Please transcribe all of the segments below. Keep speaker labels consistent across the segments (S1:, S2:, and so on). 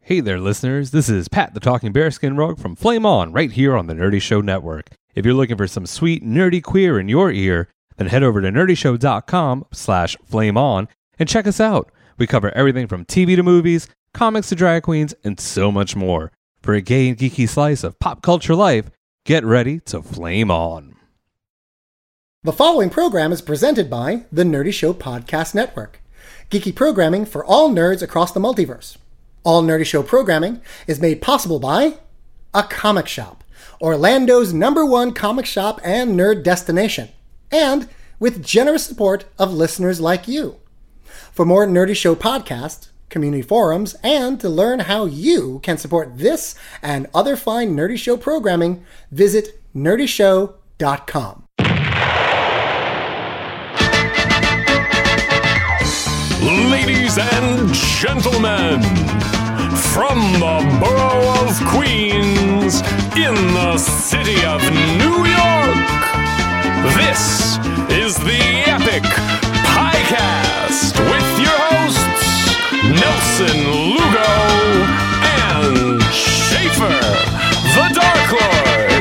S1: Hey there, listeners. This is Pat the Talking Bearskin Rug from Flame On, right here on the Nerdy Show Network. If you're looking for some sweet, nerdy queer in your ear, then head over to nerdyshow.com/flameon and check us out. We cover everything from TV to movies, comics to drag queens, and so much more. For a gay and geeky slice of pop culture life, get ready to flame on.
S2: The following program is presented by the Nerdy Show Podcast Network. Geeky programming for all nerds across the multiverse. All Nerdy Show programming is made possible by A Comic Shop, Orlando's #1 comic shop and nerd destination, and with generous support of listeners like you. For more Nerdy Show podcasts, community forums, and to learn how you can support this and other fine Nerdy Show programming, visit nerdyshow.com.
S3: Ladies and gentlemen, from the borough of Queens, in the city of New York, this is the Epic Piecast with your hosts, Nelson Lugo and Schaefer the Dark Lord.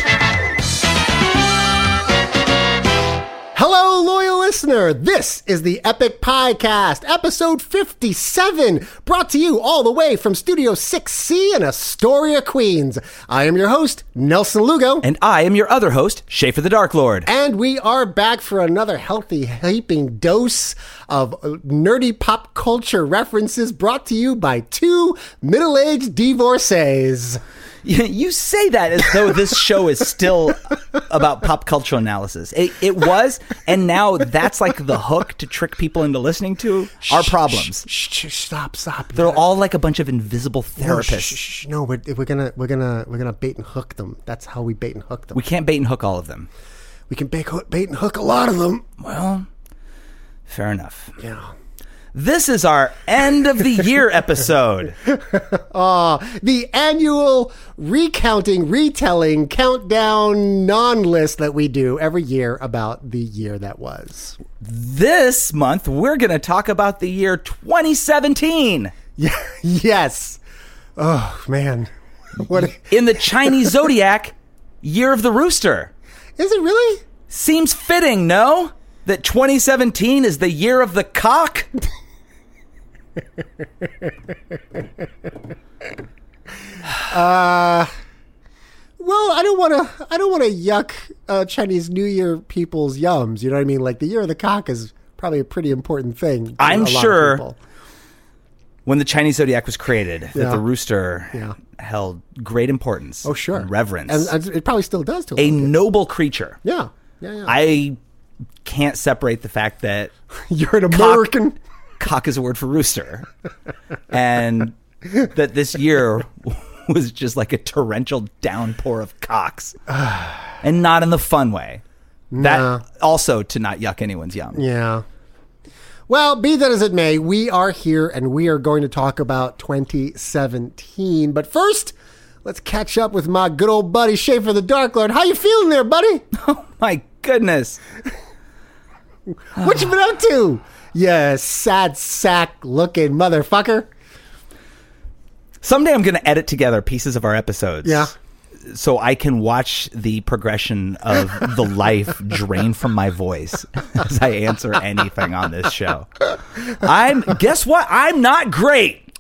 S2: Hello, loyal listener. This is the Epic Piecast, episode 57, brought to you all the way from Studio 6C in Astoria, Queens. I am your host, Nelson Lugo.
S4: And I am your other host, Schaefer the Dark Lord.
S2: And we are back for another healthy, heaping dose of nerdy pop culture references brought to you by two middle-aged divorcees.
S4: You say that as though this show is still about pop culture analysis. It was, and now that's like the hook to trick people into listening to our problems.
S2: Stop.
S4: They're all like a bunch of invisible therapists.
S2: No, we're gonna bait and hook them. That's how we bait and hook them.
S4: We can't bait and hook all of them.
S2: We can bait and hook a lot of them.
S4: Well, fair enough.
S2: Yeah.
S4: This is our end of the year episode.
S2: The annual recounting, retelling, countdown non-list that we do every year about the year that was.
S4: This month, we're going to talk about the year 2017.
S2: Yeah, yes. Oh, man. What
S4: in the Chinese zodiac, Year of the Rooster.
S2: Is it really?
S4: Seems fitting, no? That 2017 is the year of the cock?
S2: Well, I don't want to yuck Chinese New Year people's yums. You know what I mean? Like the year of the cock is probably a pretty important thing.
S4: I'm
S2: a lot
S4: sure
S2: of people.
S4: When the Chinese zodiac was created, that the rooster held great importance.
S2: Oh, sure.
S4: And reverence.
S2: And it probably still does to
S4: a noble creature.
S2: Yeah.
S4: I can't separate the fact that
S2: you're an American.
S4: Cock is a word for rooster. And that this year was just like a torrential downpour of cocks. And not in the fun way. That also to not yuck anyone's yum.
S2: Yeah. Well, be that as it may, we are here and we are going to talk about 2017. But first, let's catch up with my good old buddy Schaefer the Dark Lord. How you feeling there, buddy?
S4: Oh my goodness.
S2: What you been up to? You sad sack looking motherfucker.
S4: Someday I'm going to edit together pieces of our episodes.
S2: Yeah.
S4: So I can watch the progression of the life drain from my voice as I answer anything on this show. Guess what? I'm not great.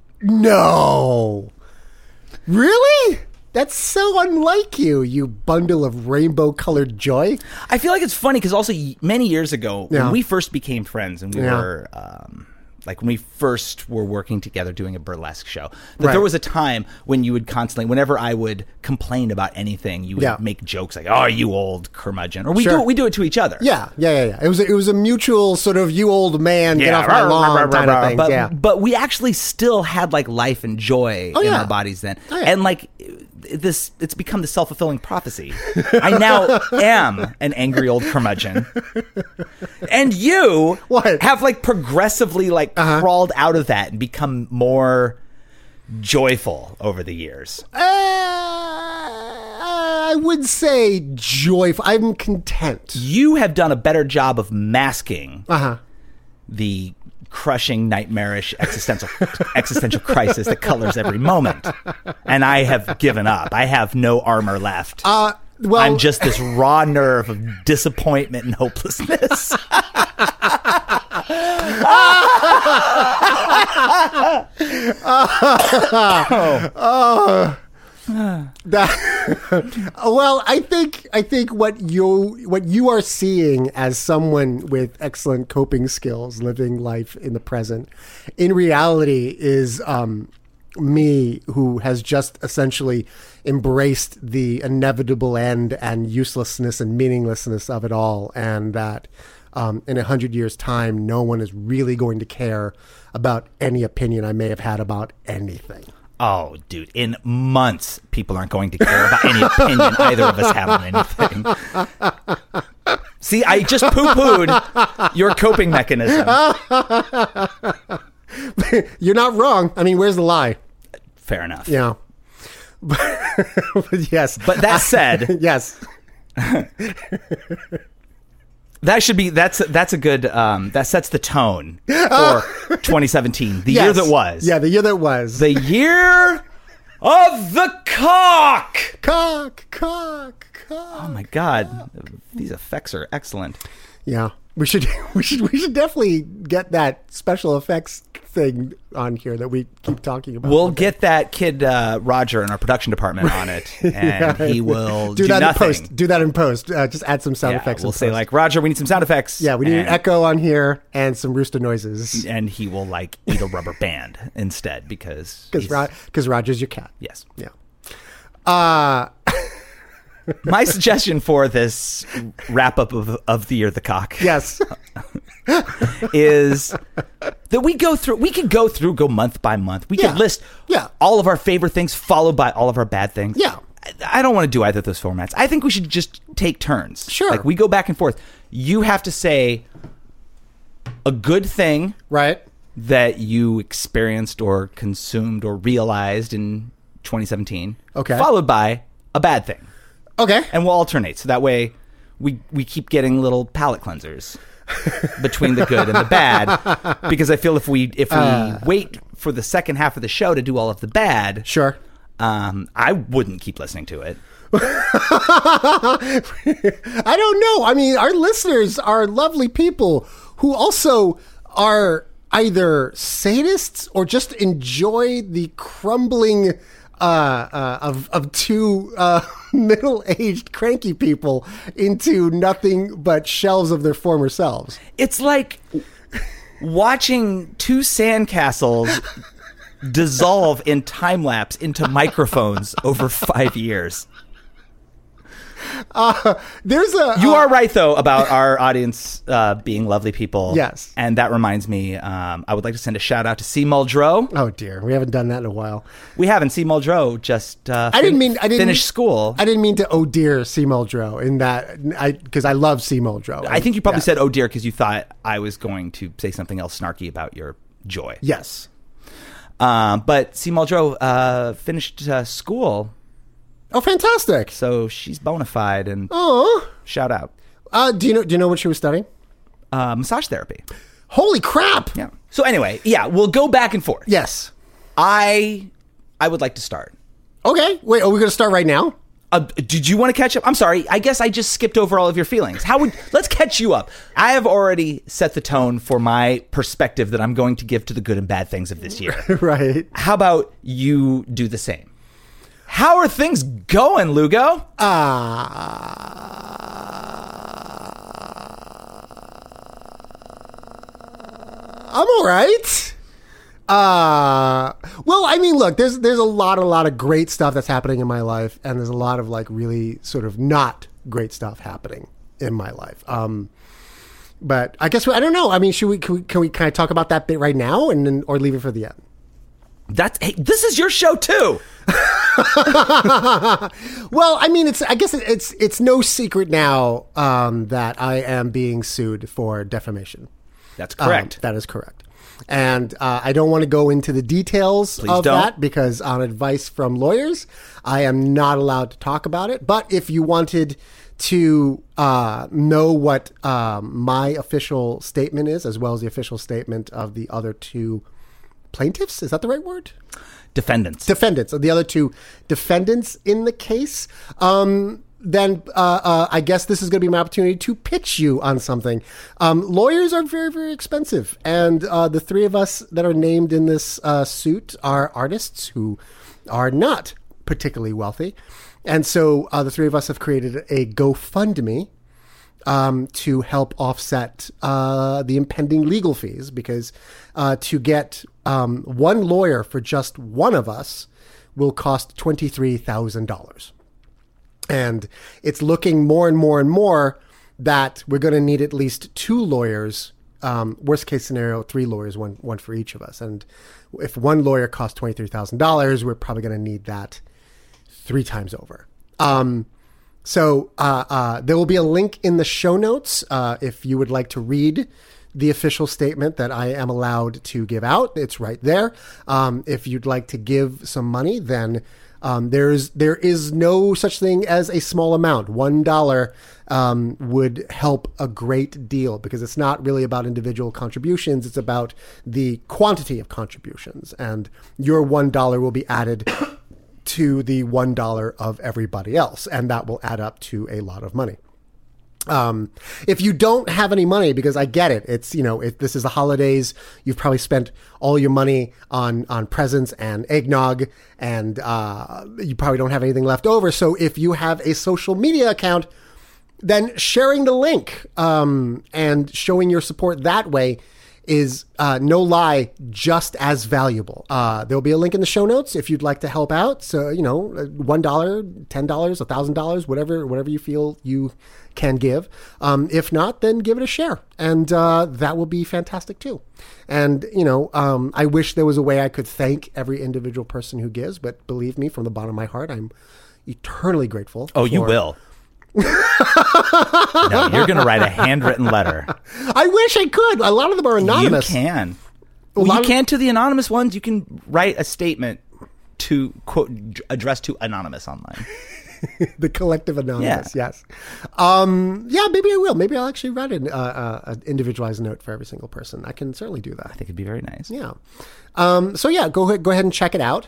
S2: No. Really? That's so unlike you, you bundle of rainbow-colored joy.
S4: I feel like it's funny because also many years ago, when we first became friends and we were... like when we first were working together doing a burlesque show, that there was a time when you would constantly, whenever I would complain about anything, you would make jokes like, "Oh, you old curmudgeon," or we do it to each other.
S2: Yeah. It was a mutual sort of "you old man, get off my lawn" kind of thing.
S4: But we actually still had like life and joy in our bodies then, and like it's become the self-fulfilling prophecy. I now am an angry old curmudgeon, and you have like progressively like crawled out of that and become more joyful over the years.
S2: I would say joyful. I'm content.
S4: You have done a better job of masking the crushing, nightmarish, existential crisis that colors every moment. And I have given up. I have no armor left.
S2: Well,
S4: I'm just this raw nerve of disappointment and hopelessness.
S2: Well, I think what you are seeing as someone with excellent coping skills, living life in the present, in reality is me, who has just essentially embraced the inevitable end and uselessness and meaninglessness of it all, and that in 100 years' time, no one is really going to care about any opinion I may have had about anything.
S4: Oh, dude, in months, people aren't going to care about any opinion either of us have on anything. See, I just poo-pooed your coping mechanism.
S2: You're not wrong. I mean, where's the lie?
S4: Fair enough.
S2: Yeah. But yes.
S4: But that said...
S2: yes.
S4: That's a good, that sets the tone for 2017, the year that was.
S2: Yeah, the year that was.
S4: The year of the cock!
S2: Cock.
S4: Oh my God. These effects are excellent.
S2: Yeah. We should definitely get that special effects thing on here that we keep talking about.
S4: We'll get that kid Roger in our production department on it, and he will do
S2: that
S4: nothing.
S2: in post. Do that in post. Just add some sound effects.
S4: We'll say like, Roger, we need some sound effects.
S2: Yeah, we need an echo on here and some rooster noises.
S4: And he will like eat a rubber band instead because
S2: Roger's your cat.
S4: Yes.
S2: Yeah.
S4: My suggestion for this wrap up of the year of the cock,
S2: yes,
S4: is that we could go month by month. We could list all of our favorite things followed by all of our bad things.
S2: Yeah.
S4: I don't want to do either of those formats. I think we should just take turns.
S2: Sure.
S4: Like we go back and forth. You have to say a good thing,
S2: right,
S4: that you experienced or consumed or realized in 2017.
S2: Okay.
S4: Followed by a bad thing.
S2: Okay.
S4: And we'll alternate. So that way we keep getting little palate cleansers between the good and the bad. Because I feel if we wait for the second half of the show to do all of the bad,
S2: sure,
S4: I wouldn't keep listening to it.
S2: I don't know. I mean, our listeners are lovely people who also are either sadists or just enjoy the crumbling of two middle-aged cranky people into nothing but shells of their former selves.
S4: It's like watching two sandcastles dissolve in time lapse into microphones over 5 years.
S2: You
S4: are right though about our audience being lovely people.
S2: Yes,
S4: and that reminds me, I would like to send a shout out to C. Muldrow.
S2: Oh dear, we haven't done that in a while.
S4: We haven't. C. Muldrow just finished school.
S2: I didn't mean to oh dear C. Muldrow in that because I love C. Muldrow.
S4: I think you probably said oh dear because you thought I was going to say something else snarky about your joy.
S2: Yes,
S4: but C. Muldrow finished school.
S2: Oh, fantastic!
S4: So she's bona fide, and shout out.
S2: Do you know what she was studying?
S4: Massage therapy.
S2: Holy crap!
S4: Yeah. So anyway, we'll go back and forth.
S2: Yes.
S4: I would like to start.
S2: Okay. Wait, are we going to start right now?
S4: Did you want to catch up? I'm sorry. I guess I just skipped over all of your feelings. Let's catch you up. I have already set the tone for my perspective that I'm going to give to the good and bad things of this year.
S2: Right.
S4: How about you do the same? How are things going, Lugo?
S2: I'm all right. Well, I mean, look, there's a lot of great stuff that's happening in my life, and there's a lot of like really sort of not great stuff happening in my life. But I guess I don't know. I mean, can we kind of talk about that bit right now, or leave it for the end?
S4: This is your show too.
S2: Well, I mean, it's no secret now that I am being sued for defamation.
S4: That's correct.
S2: That is correct. And I don't want to go into the details that because on advice from lawyers, I am not allowed to talk about it. But if you wanted to know what my official statement is, as well as the official statement of the other two plaintiffs. Is that the right word?
S4: Defendants.
S2: The other two defendants in the case. Then I guess this is going to be my opportunity to pitch you on something. Lawyers are very, very expensive. And the three of us that are named in this suit are artists who are not particularly wealthy. And so the three of us have created a GoFundMe to help offset the impending legal fees, because to get one lawyer for just one of us will cost $23,000. And it's looking more and more and more that we're going to need at least two lawyers. Worst case scenario, three lawyers, one for each of us. And if one lawyer costs $23,000, we're probably going to need that 3 times over. So there will be a link in the show notes if you would like to read the official statement that I am allowed to give out. It's right there. If you'd like to give some money, then there is no such thing as a small amount. $1 would help a great deal, because it's not really about individual contributions. It's about the quantity of contributions, and your $1 will be added to the $1 of everybody else, and that will add up to a lot of money. If you don't have any money, because I get it, it's, if this is the holidays, you've probably spent all your money on presents and eggnog, and you probably don't have anything left over. So if you have a social media account, then sharing the link and showing your support that way is, no lie, just as valuable. There'll be a link in the show notes if you'd like to help out. So, $1, $10, $1,000, whatever you feel you can give. If not, then give it a share. And that will be fantastic too. And, I wish there was a way I could thank every individual person who gives, but believe me, from the bottom of my heart, I'm eternally grateful.
S4: Oh, you will. No, you're going to write a handwritten letter.
S2: I wish I could. A lot of them are anonymous.
S4: You can. You can to the anonymous ones. You can write a statement to, quote, addressed to anonymous online.
S2: The collective anonymous, yes. Maybe I will. Maybe I'll actually write an individualized note for every single person. I can certainly do that.
S4: I think it'd be very nice.
S2: Yeah. Go ahead and check it out.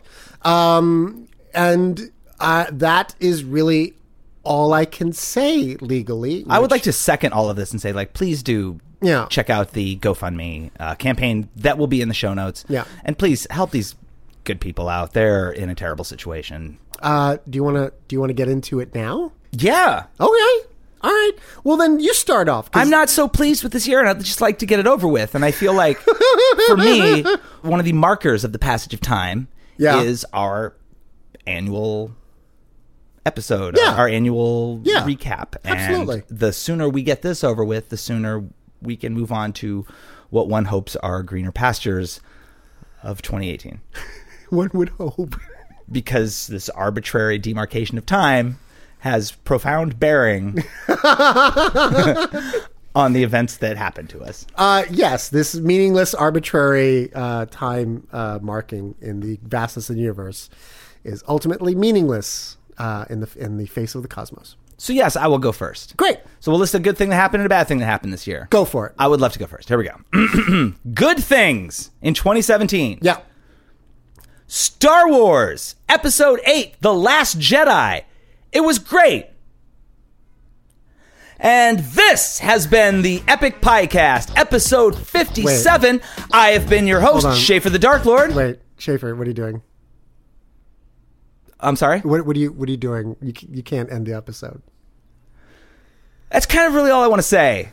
S2: That is really all I can say legally.
S4: I would like to second all of this and say, please do check out the GoFundMe campaign. That will be in the show notes.
S2: Yeah.
S4: And please help these good people out. They're in a terrible situation.
S2: Do you want to get into it now?
S4: Yeah.
S2: Okay. All right. Well, then you start off.
S4: I'm not so pleased with this year, and I'd just like to get it over with. And I feel like, for me, one of the markers of the passage of time is our annual episode, our annual recap.
S2: Absolutely.
S4: And the sooner we get this over with, the sooner we can move on to what one hopes are greener pastures of 2018.
S2: One would hope.
S4: Because this arbitrary demarcation of time has profound bearing on the events that happened to us.
S2: Yes, this meaningless, arbitrary time marking in the vastness of the universe is ultimately meaningless in the face of the cosmos.
S4: So yes, I will go first.
S2: Great.
S4: So we'll list a good thing that happened and a bad thing that happened this year.
S2: Go for it.
S4: I would love to go first. Here we go. Good things in 2017.
S2: Yeah.
S4: Star Wars Episode 8, The Last Jedi. It was great. And this has been the Epic Piecast, Episode 57. Wait. I have been your host, Schaefer the Dark Lord.
S2: Wait, Schaefer, what are you doing?
S4: I'm sorry?
S2: What are you doing? You can't end the episode.
S4: That's kind of really all I want to say.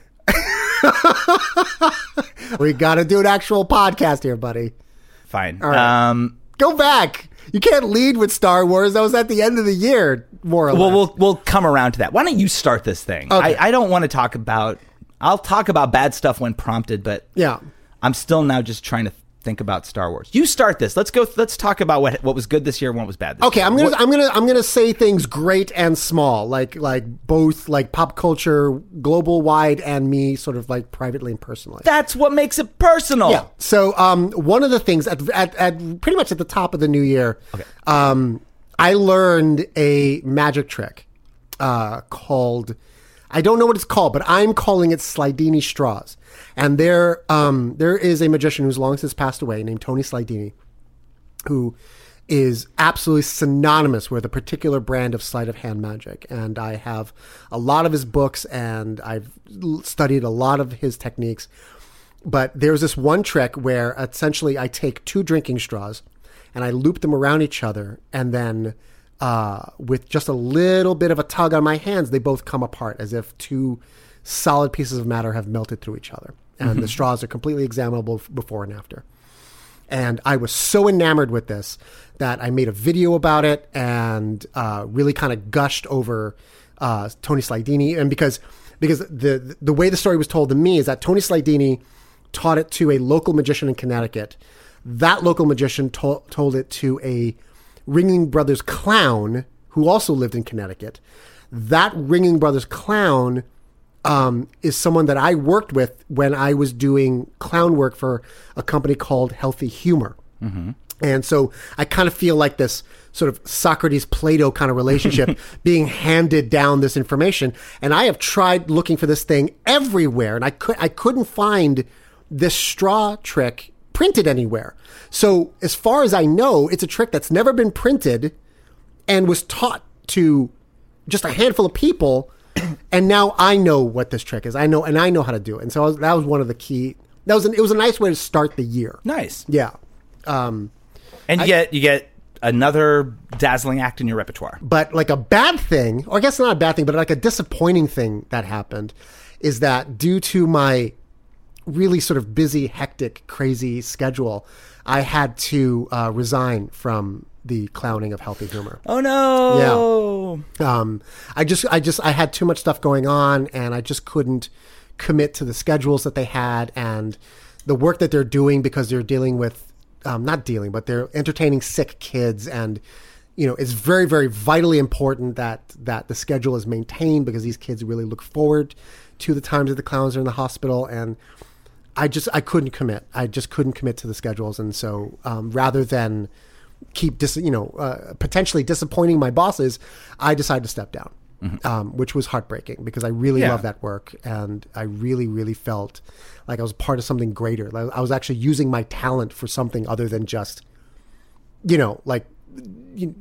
S2: We got to do an actual podcast here, buddy.
S4: Fine.
S2: All right. Go back. You can't lead with Star Wars. That was at the end of the year, more or less.
S4: Well, we'll come around to that. Why don't you start this thing? Okay. I don't want to talk about... I'll talk about bad stuff when prompted, but I'm still now just trying to think about Star Wars. You start this. Let's talk about what was good this year and what was bad this year.
S2: Okay, I'm gonna say things great and small, like both like pop culture, global wide, and me sort of like privately and personally.
S4: That's what makes it personal.
S2: Yeah. So one of the things at pretty much at the top of the new year, I learned a magic trick
S5: called, I don't know what it's called, but I'm calling it Slidini straws. And there is a magician who's long since passed away named Tony Slidini, who is absolutely synonymous with a particular brand of sleight of hand magic. And I have a lot of his books and I've studied a lot of his techniques. But there's this one trick where essentially I take 2 drinking straws and I loop them around each other. And then with just a little bit of a tug on my hands, they both come apart as if 2 solid pieces of matter have melted through each other. And the straws are completely examinable before and after. And I was so enamored with this that I made a video about it and really kind of gushed over Tony Slidini. And because the way the story was told to me is that Tony Slidini taught it to a local magician in Connecticut. That local magician told it to a Ringling Brothers clown who also lived in Connecticut. That Ringling Brothers clown is someone that I worked with when I was doing clown work for a company called Healthy Humor. Mm-hmm. And so I kind of feel like this sort of Socrates-Plato kind of relationship being handed down this information. And I have tried looking for this thing everywhere, and I couldn't find this straw trick printed anywhere. So as far as I know, it's a trick that's never been printed and was taught to just a handful of people. And now I know what this trick is. I know how to do it. And so that was one of the key. It was a nice way to start the year.
S4: Nice.
S5: Yeah.
S4: And you get another dazzling act in your repertoire.
S5: But like a bad thing, or I guess not a bad thing, but like a disappointing thing that happened is that due to my really sort of busy, hectic, crazy schedule, I had to resign from the clowning of Healthy Humor.
S4: Oh no!
S5: Yeah. I had too much stuff going on, and I just couldn't commit to the schedules that they had and the work that they're doing because they're dealing with, but they're entertaining sick kids, and it's very, very vitally important that the schedule is maintained because these kids really look forward to the times that the clowns are in the hospital, and I couldn't commit. I just couldn't commit to the schedules, and so rather than keep potentially disappointing my bosses, I decided to step down, which was heartbreaking because I really love that work, and I really, really felt like I was part of something greater. Like I was actually using my talent for something other than just, $50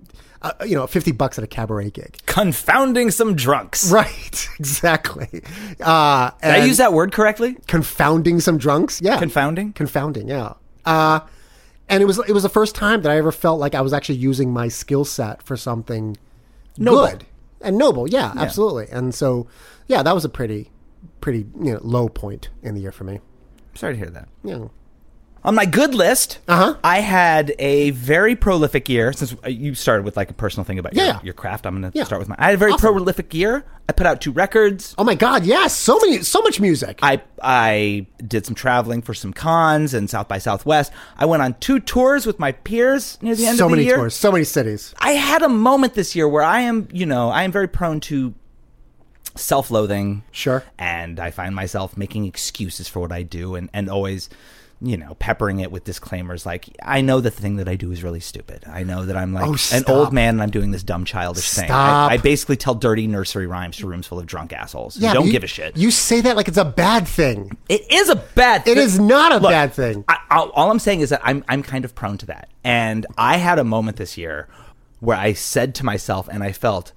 S5: at a cabaret gig.
S4: Confounding some drunks.
S5: Right, exactly.
S4: Did I use that word correctly?
S5: Confounding some drunks? Yeah.
S4: Confounding,
S5: yeah. And it was the first time that I ever felt like I was actually using my skill set for something good and noble. Yeah, absolutely. And so, yeah, that was a pretty low point in the year for me.
S4: Sorry to hear that.
S5: Yeah.
S4: On my good list, I had a very prolific year. Since you started with like a personal thing about your craft, I'm going to start with mine. I had a very prolific year. I put out 2 records.
S5: Oh my God, yes. So much music.
S4: I did some traveling for some cons and South by Southwest. I went on 2 tours with my peers near the end of the year. So many tours,
S5: so many cities.
S4: I had a moment this year where I am very prone to self-loathing.
S5: Sure.
S4: And I find myself making excuses for what I do and always, peppering it with disclaimers like, I know the thing that I do is really stupid. I know that I'm like an old man and I'm doing this dumb childish thing. I basically tell dirty nursery rhymes to rooms full of drunk assholes. Yeah, don't give a shit.
S5: You say that like it's a bad thing.
S4: It is a bad thing.
S5: It is not a bad thing.
S4: All I'm saying is that I'm kind of prone to that. And I had a moment this year where I said to myself, and I felt,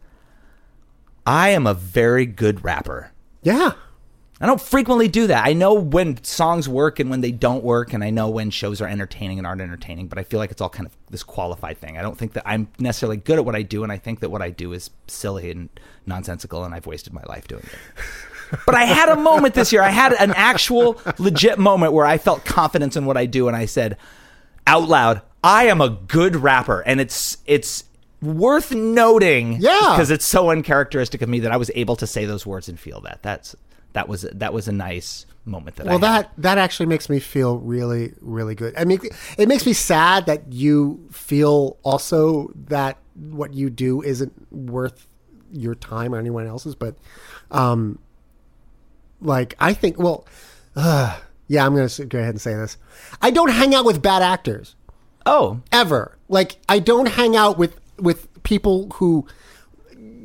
S4: I am a very good rapper.
S5: Yeah.
S4: I don't frequently do that. I know when songs work and when they don't work, and I know when shows are entertaining and aren't entertaining, but I feel like it's all kind of this qualified thing. I don't think that I'm necessarily good at what I do, and I think that what I do is silly and nonsensical, and I've wasted my life doing it. But I had a moment this year. I had an actual legit moment where I felt confidence in what I do, and I said out loud, I am a good rapper. And it's worth noting because it's so uncharacteristic of me that I was able to say those words and feel that. That was a nice moment that I had.
S5: That actually makes me feel really, really good. I mean, it makes me sad that you feel also that what you do isn't worth your time or anyone else's. But, I think, I'm going to go ahead and say this. I don't hang out with bad actors.
S4: Oh.
S5: Ever. Like, I don't hang out with people who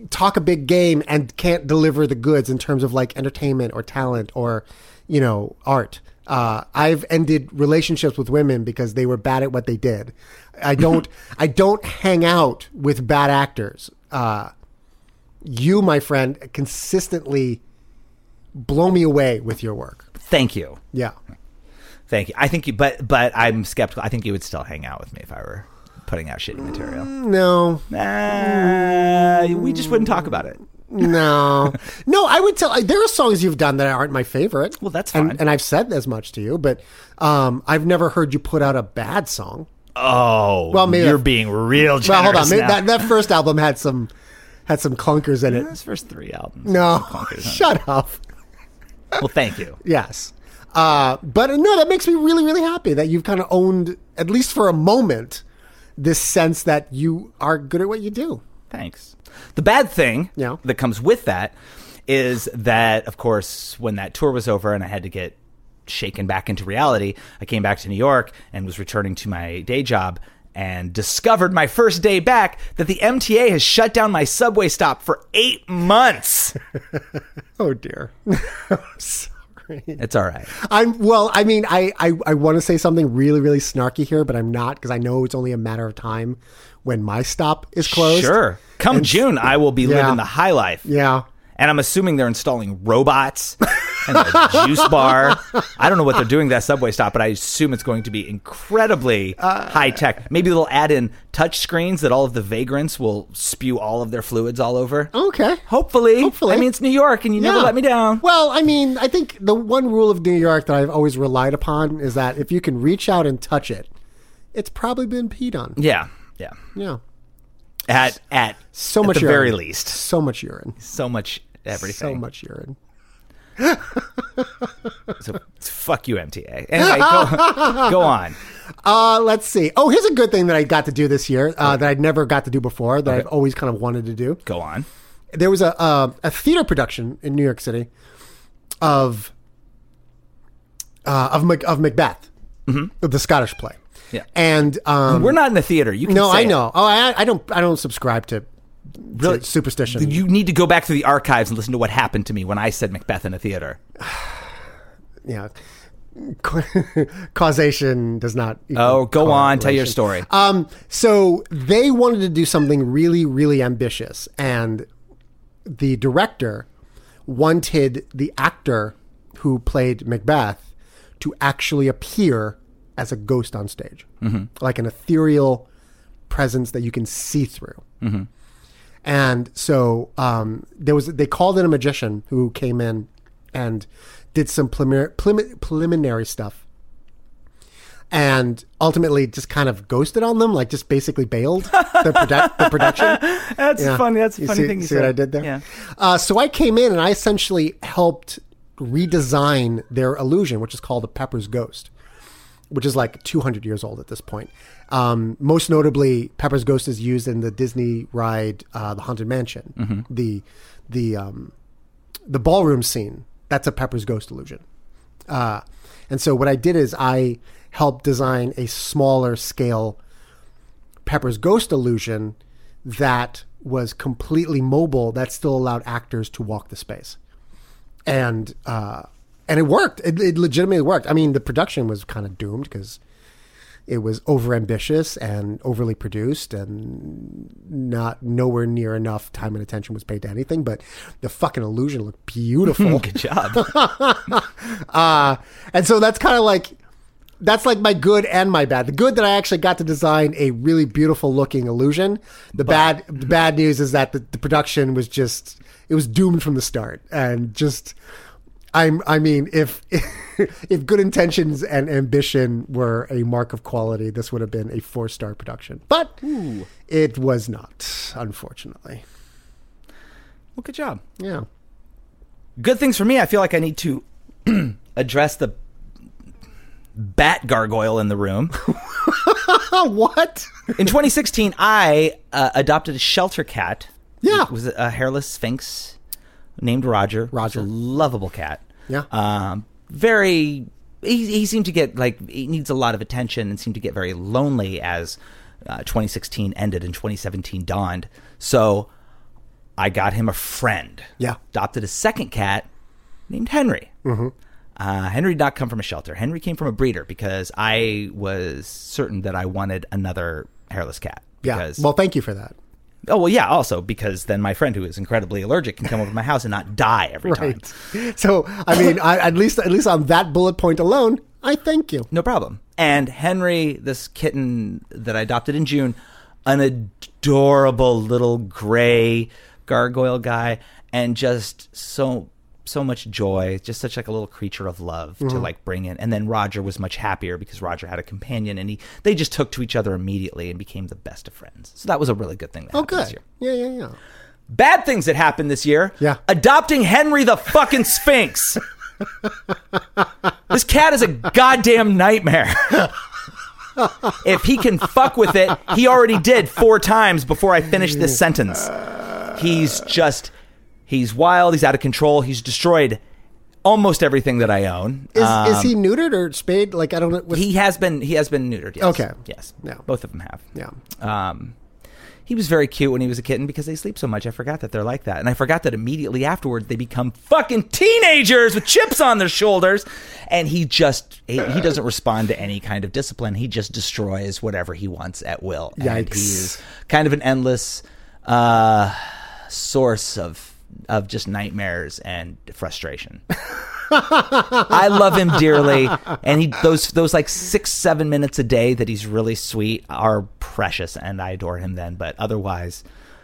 S5: talk a big game and can't deliver the goods in terms of like entertainment or talent or, art. I've ended relationships with women because they were bad at what they did. I don't hang out with bad actors. You, my friend, consistently blow me away with your work.
S4: Thank you.
S5: Yeah.
S4: Thank you. I think but I'm skeptical. I think you would still hang out with me if I were putting out shitty material.
S5: No.
S4: We just wouldn't talk about it.
S5: No, I would tell. There are songs you've done that aren't my favorite.
S4: Well, that's fine.
S5: And I've said as much to you, but I've never heard you put out a bad song.
S4: Oh, well, maybe you're being real generous.
S5: Well, hold on. Maybe that first album had some clunkers in it.
S4: Those first 3 albums.
S5: No, shut up.
S4: Well, thank you.
S5: Yes. But no, that makes me really, really happy that you've kind of owned, at least for a moment, this sense that you are good at what you do.
S4: Thanks. The bad thing that comes with that is that, of course, when that tour was over and I had to get shaken back into reality, I came back to New York and was returning to my day job and discovered my first day back that the MTA has shut down my subway stop for 8 months.
S5: Oh, dear. I'm sorry.
S4: It's all right.
S5: I want to say something really, really snarky here, but I'm not, because I know it's only a matter of time when my stop is closed.
S4: Sure. Come June, I will be living the high life.
S5: Yeah.
S4: And I'm assuming they're installing robots and a juice bar. I don't know what they're doing to that subway stop, but I assume it's going to be incredibly high tech. Maybe they'll add in touch screens that all of the vagrants will spew all of their fluids all over.
S5: Okay.
S4: Hopefully. I mean, it's New York and you never let me down.
S5: Well, I mean, I think the one rule of New York that I've always relied upon is that if you can reach out and touch it, it's probably been peed on.
S4: Yeah. At
S5: so much
S4: at the
S5: urine.
S4: very least.
S5: So much urine.
S4: So much everything.
S5: So much urine.
S4: So fuck you, MTA. Anyway, go on.
S5: Let's see. Oh, here's a good thing that I got to do this year that I'd never got to do before that I've always kind of wanted to do.
S4: Go on.
S5: There was a theater production in New York City of Macbeth, the Scottish play.
S4: Yeah,
S5: and
S4: we're not in the theater. You can
S5: no,
S4: say
S5: I know. Oh, I don't subscribe to
S4: really
S5: superstition.
S4: You need to go back to the archives and listen to what happened to me when I said Macbeth in a theater.
S5: Yeah, causation does not.
S4: Go on, tell your story.
S5: So they wanted to do something really, really ambitious, and the director wanted the actor who played Macbeth to actually appear as a ghost on stage, like an ethereal presence that you can see through. And so they called in a magician who came in and did some preliminary stuff, and ultimately just kind of ghosted on them, like just basically bailed the production.
S4: That's funny. That's a funny thing you
S5: see
S4: said.
S5: What I did there?
S4: Yeah.
S5: So I came in and I essentially helped redesign their illusion, which is called the Pepper's Ghost, which is like 200 years old at this point. Most notably, Pepper's Ghost is used in the Disney ride, The Haunted Mansion. The ballroom scene, that's a Pepper's Ghost illusion. And so what I did is I helped design a smaller scale Pepper's Ghost illusion that was completely mobile, that still allowed actors to walk the space. And it worked. It legitimately worked. I mean, the production was kind of doomed because it was overambitious and overly produced, and nowhere near enough time and attention was paid to anything. But the fucking illusion looked beautiful.
S4: Good job.
S5: And so that's kind of like, that's like my good and my bad. The good that I actually got to design a really beautiful looking illusion. The bad news is that the production was just, it was doomed from the start, and just. I mean, if good intentions and ambition were a mark of quality, this would have been a 4-star production. But it was not, unfortunately.
S4: Well, good job.
S5: Yeah.
S4: Good things for me. I feel like I need to address the bat gargoyle in the room.
S5: What?
S4: In 2016, I adopted a shelter cat.
S5: Yeah.
S4: It was a hairless sphinx named Roger.
S5: Roger.
S4: It's a lovable cat.
S5: Yeah.
S4: He seemed to get, like, he needs a lot of attention and seemed to get very lonely as 2016 ended and 2017 dawned. So I got him a friend.
S5: Yeah.
S4: Adopted a second cat named Henry. Mm-hmm. Henry did not come from a shelter. Henry came from a breeder because I was certain that I wanted another hairless cat.
S5: Yeah. Well, thank you for that.
S4: Oh, well, yeah, also because then my friend who is incredibly allergic can come over to my house and not die every time.
S5: So, I mean, at least on that bullet point alone, I thank you.
S4: No problem. And Henry, this kitten that I adopted in June, an adorable little gray gargoyle guy, and just so much joy, just such like a little creature of love to like bring in. And then Roger was much happier because Roger had a companion, and they just took to each other immediately and became the best of friends. So that was a really good thing that happened this year.
S5: Yeah.
S4: Bad things that happened this year.
S5: Yeah.
S4: Adopting Henry the fucking Sphinx. This cat is a goddamn nightmare. If he can fuck with it, he already did 4 times before I finished this sentence. He's wild. He's out of control. He's destroyed almost everything that I own.
S5: Is he neutered or spayed? Like, I don't know.
S4: He has been neutered. Yes.
S5: Okay.
S4: Yes.
S5: Yeah.
S4: Both of them have.
S5: Yeah.
S4: He was very cute when he was a kitten because they sleep so much. I forgot that they're like that. And I forgot that immediately afterwards they become fucking teenagers with chips on their shoulders. And he doesn't respond to any kind of discipline. He just destroys whatever he wants at will.
S5: Yikes.
S4: And he is kind of an endless source of just nightmares and frustration. I love him dearly, and those like 6-7 minutes a day that he's really sweet are precious, and I adore him then. But otherwise,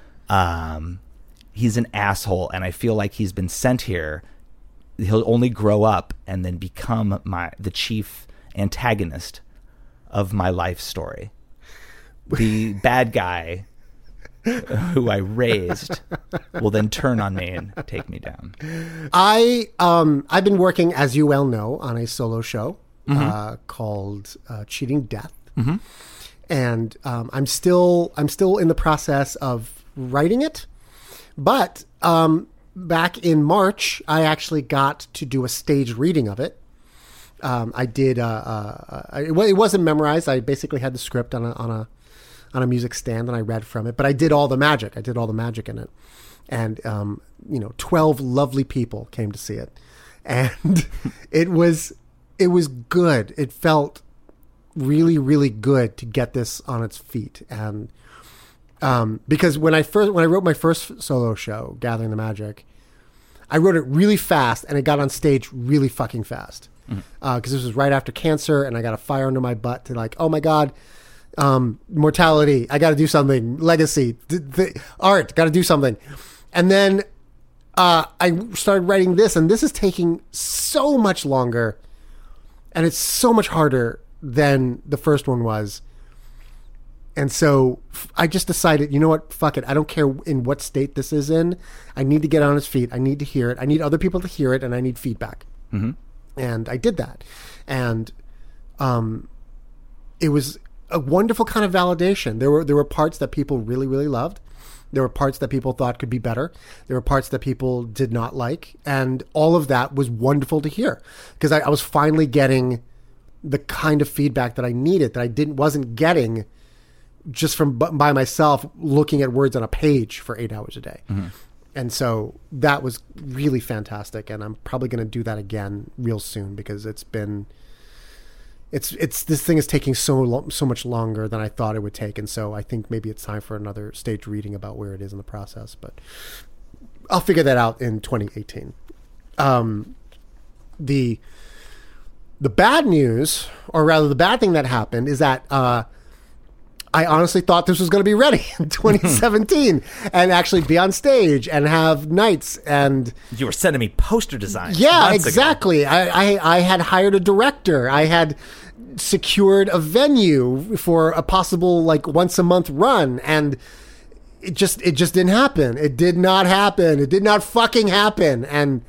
S4: he's an asshole, and I feel like he's been sent here. He'll only grow up and then become the chief antagonist of my life story. The bad guy who I raised will then turn on me and take me down.
S5: I've been working, as you well know, on a solo show called Cheating Death, and I'm still in the process of writing it. But back in March, I actually got to do a stage reading of it. I did. It wasn't memorized. I basically had the script on a music stand, and I read from it. But I did all the magic. I did all the magic in it, and 12 lovely people came to see it, and it was good. It felt really, really good to get this on its feet, and because when I wrote my first solo show, Gathering the Magic, I wrote it really fast, and it got on stage really fucking fast, because this was right after cancer, and I got a fire under my butt to like, oh my God. Mortality, I got to do something. Legacy, art, got to do something. And then I started writing this, and this is taking so much longer, and it's so much harder than the first one was. And so I just decided, you know what, fuck it. I don't care in what state this is in. I need to get on its feet. I need to hear it. I need other people to hear it, and I need feedback. And I did that. And it was a wonderful kind of validation. There were parts that people really, really loved. There were parts that people thought could be better. There were parts that people did not like. And all of that was wonderful to hear, because I was finally getting the kind of feedback that I needed, that I wasn't getting just from by myself looking at words on a page for 8 hours a day. And so that was really fantastic. And I'm probably going to do that again real soon, because it's this thing is taking so much longer than I thought it would take, and so I think maybe it's time for another stage reading about where it is in the process. But I'll figure that out in 2018. The bad news, or rather the bad thing that happened, is that I honestly thought this was going to be ready in 2017 and actually be on stage and have nights. And
S4: you were sending me poster designs.
S5: Yeah, exactly. I had hired a director. I had secured a venue for a possible like once a month run, and it just didn't happen. It did not happen. It did not fucking happen. And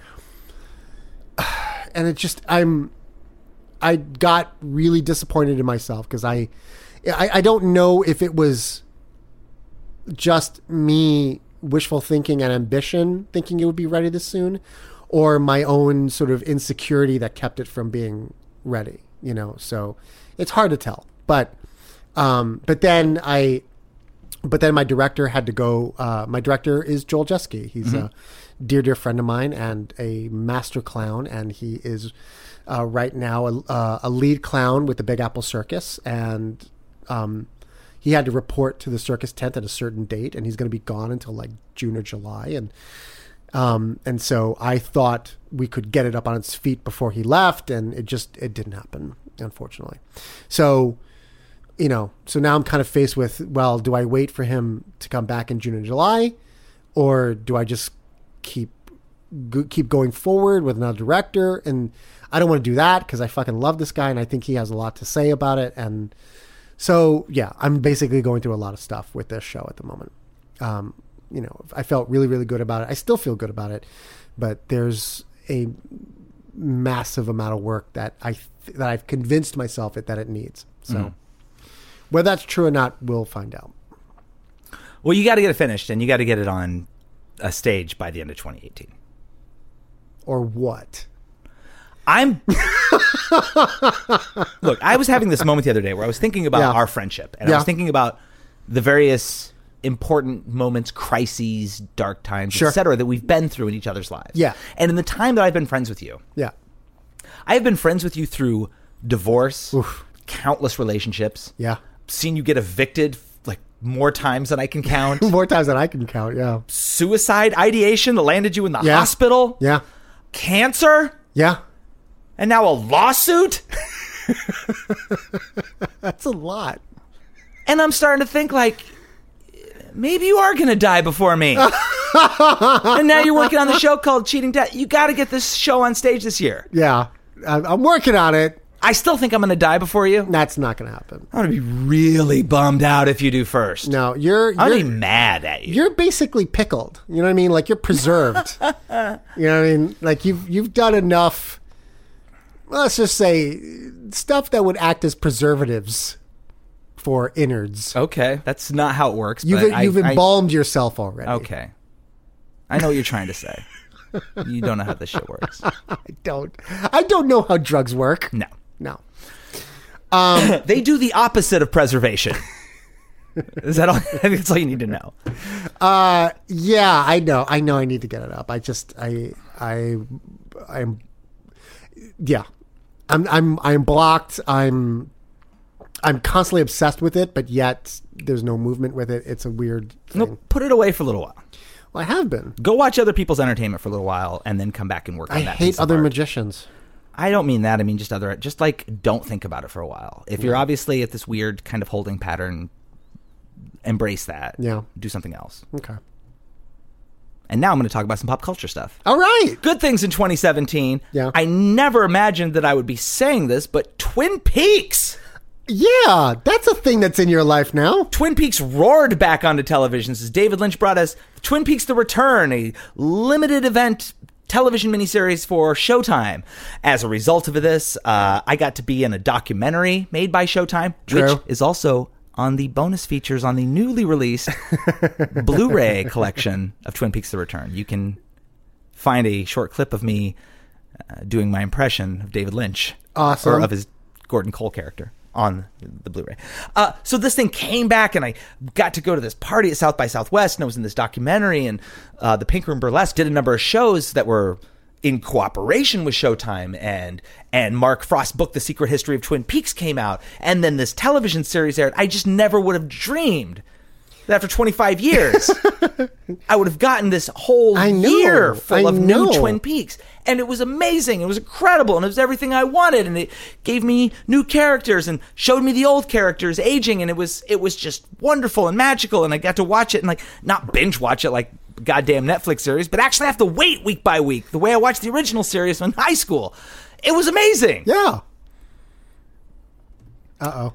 S5: it just, I got really disappointed in myself, because I don't know if it was just me wishful thinking and ambition thinking it would be ready this soon, or my own sort of insecurity that kept it from being ready, so it's hard to tell. But then I But then my director had to go. My director is Joel Jeske. He's a dear friend of mine and a master clown. And he is right now a lead clown with the Big Apple Circus. And he had to report to the circus tent at a certain date. And he's going to be gone until like June or July. And so I thought we could get it up on its feet before he left. And it didn't happen, unfortunately. So... so now I'm kind of faced with, well, do I wait for him to come back in June and July, or do I just keep going forward with another director? And I don't want to do that because I fucking love this guy and I think he has a lot to say about it. And so, yeah, I'm basically going through a lot of stuff with this show at the moment. I felt really, really good about it. I still feel good about it, but there's a massive amount of work that I've convinced myself that it needs. So. Whether that's true or not, we'll find out.
S4: Well, you got to get it finished, and you got to get it on a stage by the end of 2018.
S5: Or what?
S4: Look, I was having this moment the other day where I was thinking about our friendship, and I was thinking about the various important moments, crises, dark times, etc., that we've been through in each other's lives.
S5: Yeah.
S4: And in the time that I've been friends with you, I have been friends with you through divorce, countless relationships.
S5: Yeah.
S4: Seen you get evicted like more times than I can count.
S5: More times than I can count, yeah.
S4: Suicide ideation that landed you in the hospital.
S5: Yeah.
S4: Cancer.
S5: Yeah.
S4: And now a lawsuit.
S5: That's a lot.
S4: And I'm starting to think like, maybe you are going to die before me. And now you're working on the show called Cheating Death. You got to get this show on stage this year.
S5: Yeah. I'm working on it.
S4: I still think I'm going to die before you.
S5: That's not going to happen.
S4: I'm going to be really bummed out if you do first.
S5: No,
S4: I'm going to be mad at you.
S5: You're basically pickled. You know what I mean? Like you're preserved. You know what I mean? Like you've done enough, let's just say, stuff that would act as preservatives for innards.
S4: Okay. That's not how it works.
S5: You've embalmed yourself already.
S4: Okay. I know what you're trying to say. You don't know how this shit works.
S5: I don't know how drugs work. No.
S4: They do the opposite of preservation. Is that all? I think that's all you need to know.
S5: Yeah, I know. I need to get it up. I'm blocked. I'm constantly obsessed with it, but yet there's no movement with it. It's a weird thing.
S4: No, put it away for a little while.
S5: Well, I have been.
S4: Go watch other people's entertainment for a little while and then come back and work on that. I
S5: hate other magicians.
S4: I don't mean that. I mean just like don't think about it for a while. If you're obviously at this weird kind of holding pattern, embrace that.
S5: Yeah.
S4: Do something else.
S5: Okay.
S4: And now I'm going to talk about some pop culture stuff.
S5: All right.
S4: Good things in 2017.
S5: Yeah.
S4: I never imagined that I would be saying this, but Twin Peaks.
S5: Yeah, that's a thing that's in your life now.
S4: Twin Peaks roared back onto television as David Lynch brought us Twin Peaks The Return, a limited event television miniseries for Showtime. As a result of this, I got to be in a documentary made by Showtime, which is also on the bonus features on the newly released Blu-ray collection of Twin Peaks The Return. You can find a short clip of me doing my impression of David Lynch.
S5: Awesome.
S4: Or of his Gordon Cole character on the Blu-ray. So this thing came back and I got to go to this party at South by Southwest and I was in this documentary and the Pink Room Burlesque did a number of shows that were in cooperation with Showtime and Mark Frost book The Secret History of Twin Peaks came out and then this television series aired. I just never would have dreamed that after 25 years I would have gotten this whole year full of new Twin Peaks. And it was amazing. It was incredible. And it was everything I wanted. And it gave me new characters and showed me the old characters aging. And it was just wonderful and magical. And I got to watch it and like not binge watch it like goddamn Netflix series, but actually have to wait week by week the way I watched the original series in high school. It was amazing.
S5: Yeah. Uh-oh.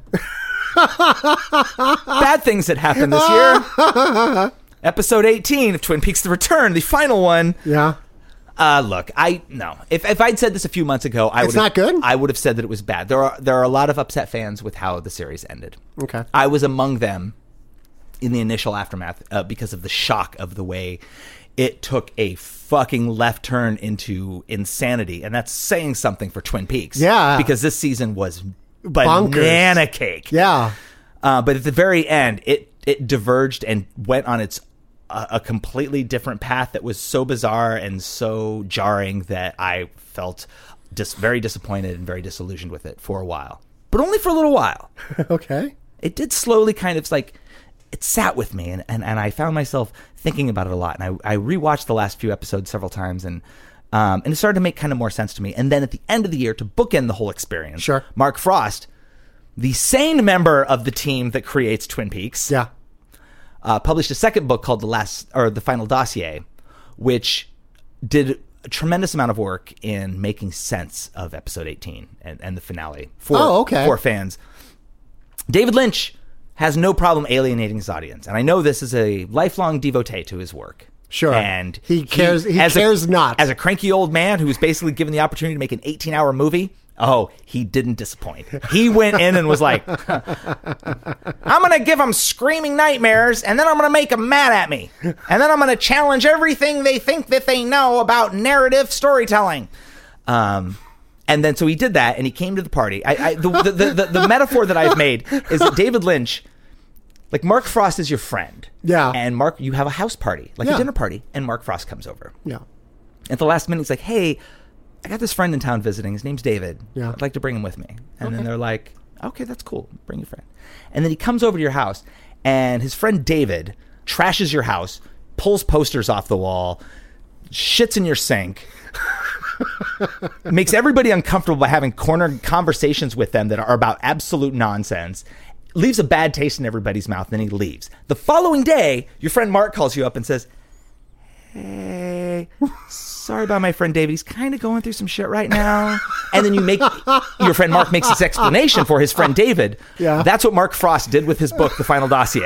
S4: Bad things that happened this year. Episode 18 of Twin Peaks The Return, the final one.
S5: Yeah.
S4: Look, if I'd said this a few months ago,
S5: it's not good?
S4: I would have said that it was bad. There are a lot of upset fans with how the series ended.
S5: Okay.
S4: I was among them in the initial aftermath because of the shock of the way it took a fucking left turn into insanity. And that's saying something for Twin Peaks.
S5: Yeah.
S4: Because this season was banana cake.
S5: Yeah.
S4: But at the very end, it it diverged and went on a completely different path that was so bizarre and so jarring that I felt very disappointed and very disillusioned with it for a while. But only for a little while.
S5: Okay.
S4: It did slowly kind of it sat with me, and I found myself thinking about it a lot. And I rewatched the last few episodes several times, and it started to make kind of more sense to me. And then at the end of the year, to bookend the whole experience,
S5: sure,
S4: Mark Frost, the sane member of the team that creates Twin Peaks, published a second book called The Final Dossier, which did a tremendous amount of work in making sense of episode 18 and the finale for fans. David Lynch has no problem alienating his audience, and I know this is a lifelong devotee to his work.
S5: Sure,
S4: and
S5: he cares not.
S4: As a cranky old man who was basically given the opportunity to make an 18-hour movie, he didn't disappoint. He went in and was like, I'm going to give them screaming nightmares, and then I'm going to make them mad at me. And then I'm going to challenge everything they think that they know about narrative storytelling. And then so he did that, and he came to the party. The metaphor that I've made is that David Lynch, like Mark Frost is your friend.
S5: Yeah.
S4: And Mark, you have a house party, like a dinner party, and Mark Frost comes over.
S5: Yeah.
S4: At the last minute, he's like, hey, I got this friend in town visiting. His name's David.
S5: Yeah.
S4: I'd like to bring him with me. And then they're like, okay, that's cool. Bring your friend. And then he comes over to your house, and his friend David trashes your house, pulls posters off the wall, shits in your sink, makes everybody uncomfortable by having cornered conversations with them that are about absolute nonsense, leaves a bad taste in everybody's mouth, and then he leaves. The following day, your friend Mark calls you up and says, hey, sorry about my friend David. He's kind of going through some shit right now. And then your friend Mark makes this explanation for his friend David.
S5: Yeah.
S4: That's what Mark Frost did with his book, The Final Dossier.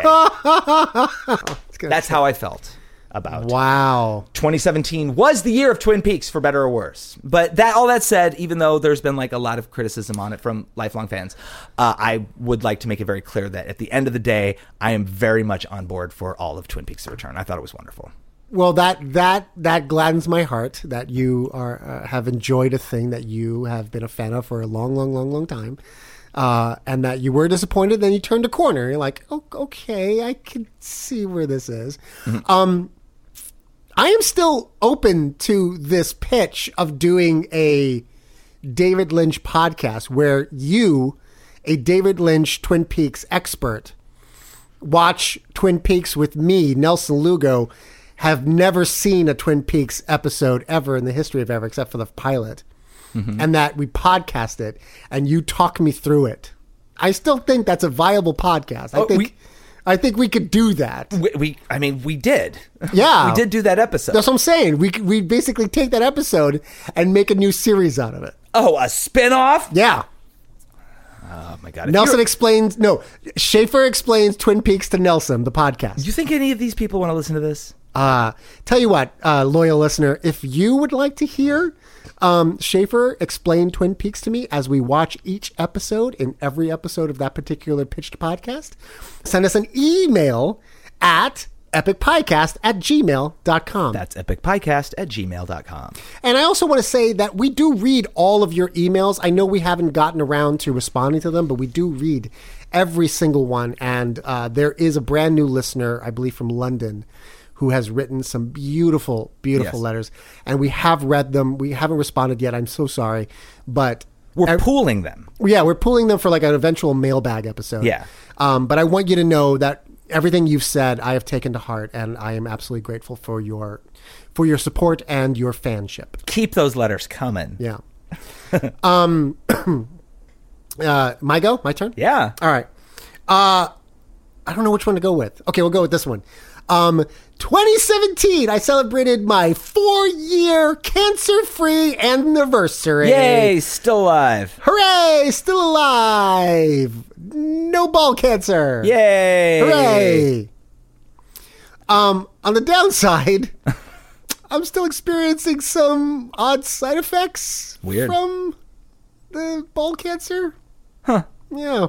S4: That's how I felt about.
S5: Wow.
S4: 2017 was the year of Twin Peaks, for better or worse. But all that said, even though there's been a lot of criticism on it from lifelong fans, I would like to make it very clear that at the end of the day, I am very much on board for all of Twin Peaks: The Return. I thought it was wonderful.
S5: Well, that gladdens my heart that you have enjoyed a thing that you have been a fan of for a long time, and that you were disappointed. Then you turned a corner. You're like, oh, okay, I can see where this is. Mm-hmm. I am still open to this pitch of doing a David Lynch podcast where you, a David Lynch Twin Peaks expert, watch Twin Peaks with me, Nelson Lugo, have never seen a Twin Peaks episode ever in the history of ever, except for the pilot. Mm-hmm. And that we podcast it and you talk me through it. I still think that's a viable podcast. I think we could do that.
S4: We did.
S5: Yeah.
S4: We did do that episode.
S5: That's what I'm saying. We basically take that episode and make a new series out of it.
S4: Oh, a spinoff?
S5: Yeah.
S4: Oh, my God.
S5: Schaefer explains Twin Peaks to Nelson, the podcast.
S4: Do you think any of these people want to listen to this?
S5: Tell you what, loyal listener, if you would like to hear Schaefer explain Twin Peaks to me as we watch each episode in every episode of that particular pitched podcast, send us an email at epicpiecast@gmail.com.
S4: That's epicpiecast@gmail.com.
S5: And I also want to say that we do read all of your emails. I know we haven't gotten around to responding to them, but we do read every single one. And there is a brand new listener, I believe from London, who has written some beautiful letters. And we have read them. We haven't responded yet. I'm so sorry. But
S4: we're pooling them.
S5: Yeah, we're pooling them for like an eventual mailbag episode.
S4: Yeah.
S5: But I want you to know that everything you've said, I have taken to heart, and I am absolutely grateful for your support and your fanship.
S4: Keep those letters coming.
S5: Yeah. My go? My turn?
S4: Yeah.
S5: All right. I don't know which one to go with. Okay, we'll go with this one. 2017, I celebrated my 4-year cancer-free anniversary.
S4: Yay, still alive.
S5: Hooray, still alive. No ball cancer.
S4: Yay.
S5: Hooray. On the downside, I'm still experiencing some odd side effects.
S4: Weird.
S5: From the ball cancer.
S4: Huh.
S5: Yeah.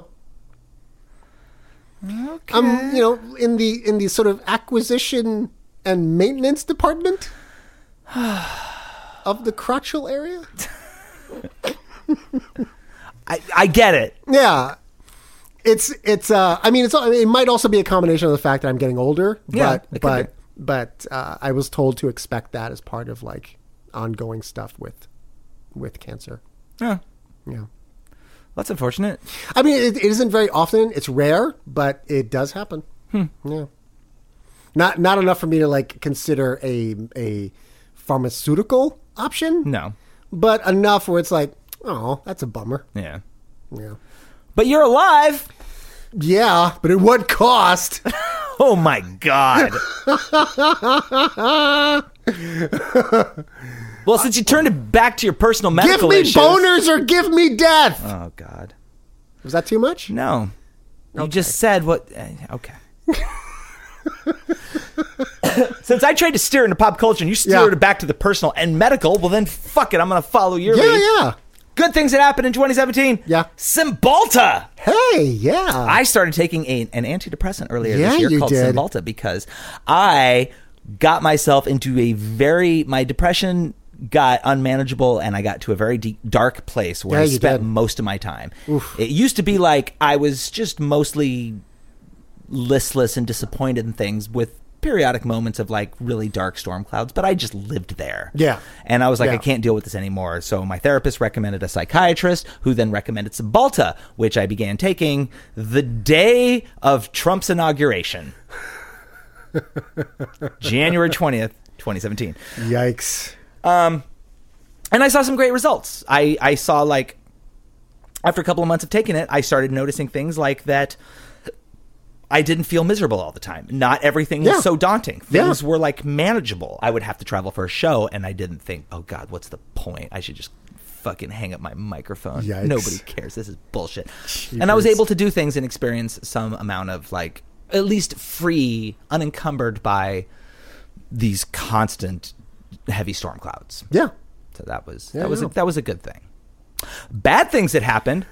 S4: Okay.
S5: I'm, in the sort of acquisition and maintenance department of the crotchal area.
S4: I get it.
S5: Yeah. it might also be a combination of the fact that I'm getting older,
S4: Yeah, it could
S5: but I was told to expect that as part of like ongoing stuff with cancer.
S4: Yeah.
S5: Yeah.
S4: That's unfortunate.
S5: I mean, it isn't very often. It's rare, but it does happen. Yeah. Not enough for me to like consider a pharmaceutical option.
S4: No.
S5: But enough where it's like, oh, that's a bummer.
S4: Yeah.
S5: Yeah.
S4: But you're alive.
S5: Yeah, but at what cost?
S4: Oh my God. Well, since you turned it back to your personal medical
S5: Give me
S4: issues.
S5: boners or give me death.
S4: Oh God.
S5: Was that too much?
S4: No. You just said what. Okay. Since I tried to steer into pop culture and you steered it back to the personal and medical, well then fuck it. I'm going to follow your lead.
S5: Yeah.
S4: Good things that happened in 2017.
S5: Yeah.
S4: Cymbalta.
S5: Hey, yeah.
S4: I started taking an antidepressant earlier
S5: Yeah,
S4: this year
S5: you
S4: called
S5: did.
S4: Cymbalta because I got myself into my depression got unmanageable and I got to a very deep, dark place where I spent most of my time. Oof. It used to be like I was just mostly listless and disappointed in things with periodic moments of like really dark storm clouds, but I just lived there.
S5: Yeah.
S4: And I was like, I can't deal with this anymore. So my therapist recommended a psychiatrist who then recommended Cymbalta, which I began taking the day of Trump's inauguration. January 20th, 2017.
S5: Yikes.
S4: And I saw some great results. I saw like after a couple of months of taking it, I started noticing things like that I didn't feel miserable all the time. Not everything was so daunting. Things were like manageable. I would have to travel for a show and I didn't think, oh God, what's the point? I should just fucking hang up my microphone.
S5: Yikes.
S4: Nobody cares. This is bullshit. And I was able to do things and experience some amount of like at least free, unencumbered by these constant heavy storm clouds.
S5: Yeah.
S4: So that was a good thing. Bad things that happened.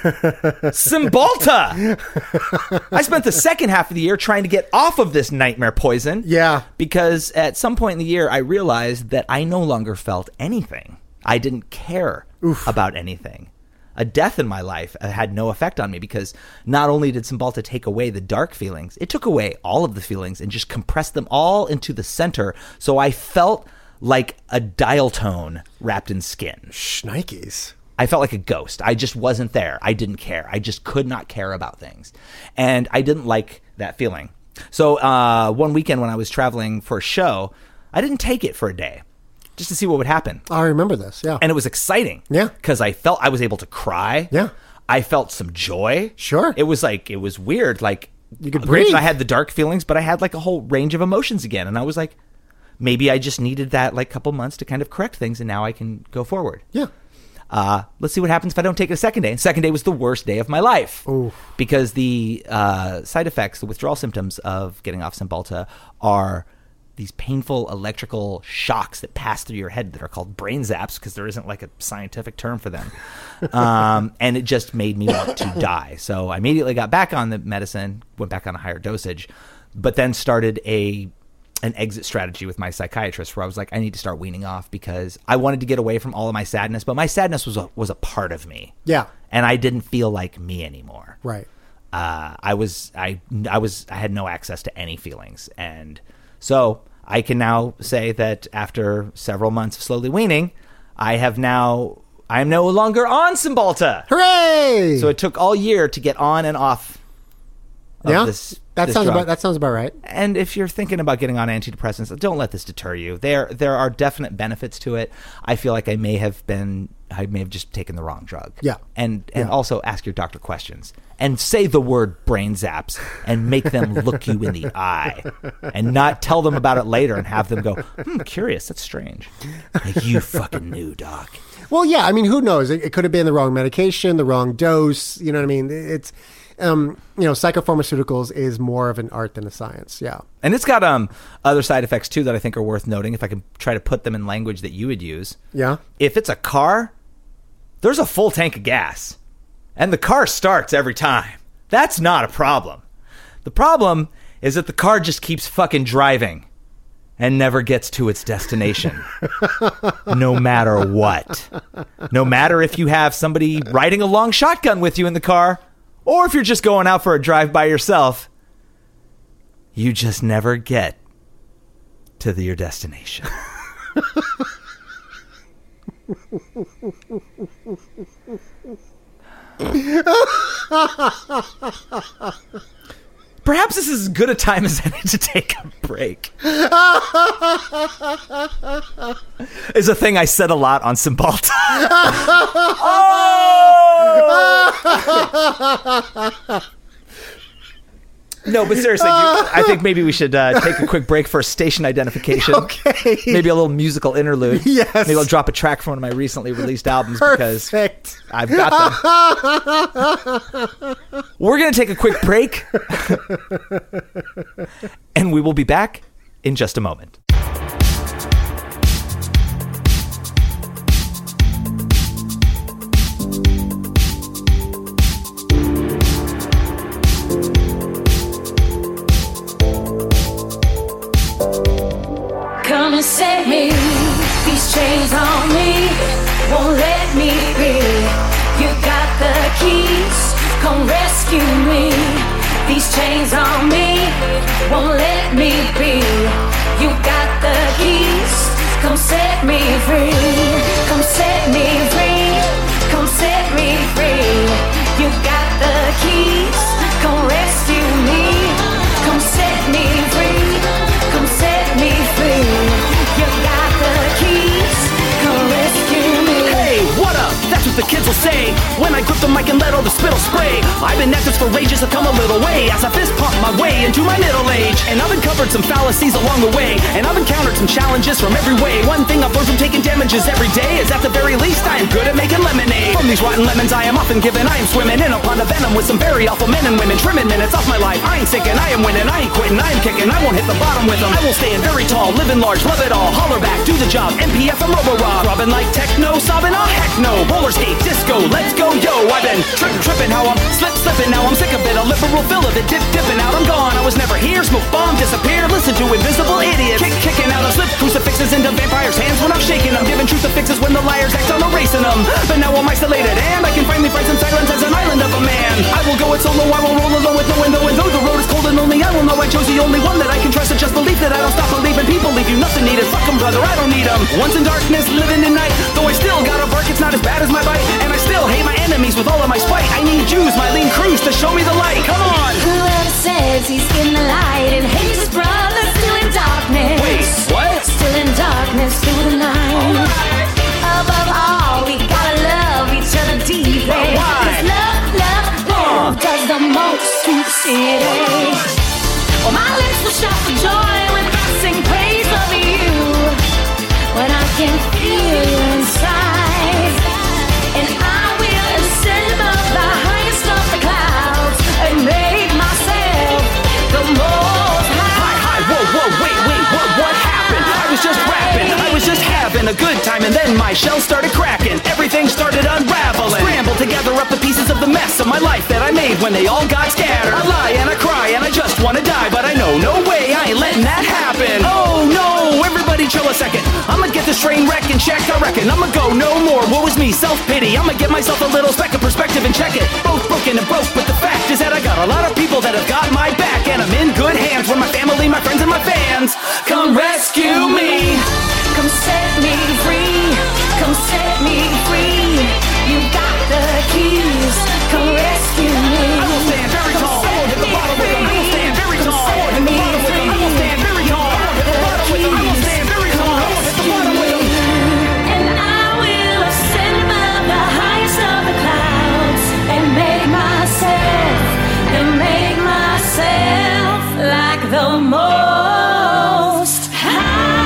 S4: Cymbalta. I spent the second half of the year trying to get off of this nightmare poison.
S5: Yeah.
S4: Because at some point in the year, I realized that I no longer felt anything. I didn't care about anything. A death in my life had no effect on me because not only did Cymbalta take away the dark feelings, it took away all of the feelings and just compressed them all into the center. So I felt like a dial tone wrapped in skin.
S5: Shnikes.
S4: I felt like a ghost. I just wasn't there. I didn't care. I just could not care about things. And I didn't like that feeling. So one weekend when I was traveling for a show, I didn't take it for a day just to see what would happen.
S5: I remember this, yeah.
S4: And it was exciting.
S5: Yeah.
S4: Because I felt I was able to cry.
S5: Yeah.
S4: I felt some joy.
S5: Sure.
S4: It was weird. Like,
S5: you could breathe.
S4: I had the dark feelings, but I had like a whole range of emotions again. And I was like, maybe I just needed that like couple months to kind of correct things and now I can go forward.
S5: Yeah.
S4: Let's see what happens if I don't take it a second day. Second day was the worst day of my life.
S5: Ooh.
S4: Because the side effects, the withdrawal symptoms of getting off Cymbalta are these painful electrical shocks that pass through your head that are called brain zaps because there isn't like a scientific term for them. And it just made me want to die. So I immediately got back on the medicine, went back on a higher dosage, but then started an exit strategy with my psychiatrist where I was like, I need to start weaning off because I wanted to get away from all of my sadness, but my sadness was a part of me.
S5: Yeah.
S4: And I didn't feel like me anymore.
S5: Right.
S4: I had no access to any feelings. And so I can now say that after several months of slowly weaning, I am no longer on Cymbalta.
S5: Hooray!
S4: So it took all year to get on and off of this
S5: That sounds
S4: drug.
S5: about right.
S4: And if you're thinking about getting on antidepressants, don't let this deter you. There are definite benefits to it. I feel like I may have just taken the wrong drug.
S5: Yeah.
S4: And also ask your doctor questions and say the word brain zaps and make them look you in the eye and not tell them about it later and have them go, curious, that's strange. Like, you fucking knew, doc.
S5: Well, yeah, I mean, who knows? It could have been the wrong medication, the wrong dose. You know what I mean? It's, psychopharmaceuticals is more of an art than a science. Yeah.
S4: And it's got other side effects too that I think are worth noting if I can try to put them in language that you would use.
S5: Yeah.
S4: If it's a car, there's a full tank of gas and the car starts every time. That's not a problem. The problem is that the car just keeps fucking driving and never gets to its destination. No matter what. No matter if you have somebody riding a long shotgun with you in the car Or if you're just going out for a drive by yourself, you just never get to your destination. Perhaps this is as good a time as any to take a break. Is a thing I said a lot on Cymbalta. Oh! No, but seriously, I think maybe we should take a quick break for station identification.
S5: Okay.
S4: Maybe a little musical interlude.
S5: Yes.
S4: Maybe I'll drop a track from one of my recently released albums because I've got them. We're going to take a quick break. And we will be back in just a moment.
S6: Come and set me, these chains on me won't let me be. You got the keys, come rescue me. These chains on me won't let me be. You got the keys, come set me free. Come set me free, come set me free. You got the keys, come rescue me. Come set me free, come set me free. You got the keys, come rescue me.
S7: Hey, what up? That's what the kids will say when I grip the mic and let all the spittle spray. I've been at this for ages, I've come a little way as I fist pump my way into my middle age. And I've uncovered some fallacies along the way, and I've encountered some challenges from every way. One thing I've learned from taking damages every day is at the very least I am good at making lemonade. From these rotten lemons I am often given, I am swimming in a pond of venom with some very awful men and women. Trimming minutes off my life, I ain't sinking, I am winning, I ain't quitting, I am kicking, I won't hit the bottom with them. I will stand very tall, living large, love it all. Holler back, do the job, MPF and Robo-Rob. Robbing like techno, sobbing, oh heck no. Roller skate, disco, let's go, yo. I've been tripping, how I'm slipping, now I'm sick of it. A liberal fill of it, dipping out, I'm gone. I was never here, smoke bomb, disappear. Listen to invisible idiots, kicking out. I slip crucifixes into vampires' hands when I'm shaking them. Giving crucifixes when the liars act on erasing them. But now I'm isolated and I can finally find some silence as an island of a man. I will go it solo, I will roll alone with no window. And though the road is cold and lonely, I will know I chose the only one that I can trust. And just believe that I don't stop believing. People leave you nothing needed, fuck them brother, I don't need them. Once in darkness, living in night. Though I still gotta bark, it's not as bad as my bite. And I still hate my enemies with all of my spite. I need Jews, my lean crews to show me the light. Come on!
S6: Whoever says he's in the light and hates his brother still in darkness.
S7: Wait, what?
S6: Still in darkness through the night.
S7: Alright.
S6: Above all, we gotta love each other deeply.
S7: But why?
S6: 'Cause love does the most to the city. Oh, my lips will shout for joy when I sing praise of you. When I can feel you inside. And I will ascend above the highest of the clouds and make myself the most high.
S7: Hi, whoa, wait, what happened? I was just rapping, I was just having a good time, and then my shell started cracking. Everything started unraveling. Scrambled to gather up the pieces of the mess of my life that I made when they all got scattered. I lie and I cry and I just wanna die, but I know, no way, I ain't letting that happen. Oh no, everybody chill a second. I'ma get this train wreck and check, I reckon. I'ma go no more, woe is me, self-pity. I'ma get myself a little speck of perspective and check it. Both broken and broke, but the fact is that I got a lot of people that have got my back, and I'm in good hands with my family, my friends, and my fans. Come rescue me.
S6: Come set me free, come set me free. You got the keys, come rescue me.
S7: I will stand very tall, I won't hit the bottom with them. I will stand very tall, I won't hit the bottom with them. I will stand very tall, I won't hit the bottom with them. I will stand very tall, I won't hit the bottom with them.
S6: And I will ascend above the highest of the clouds and make myself like the most high.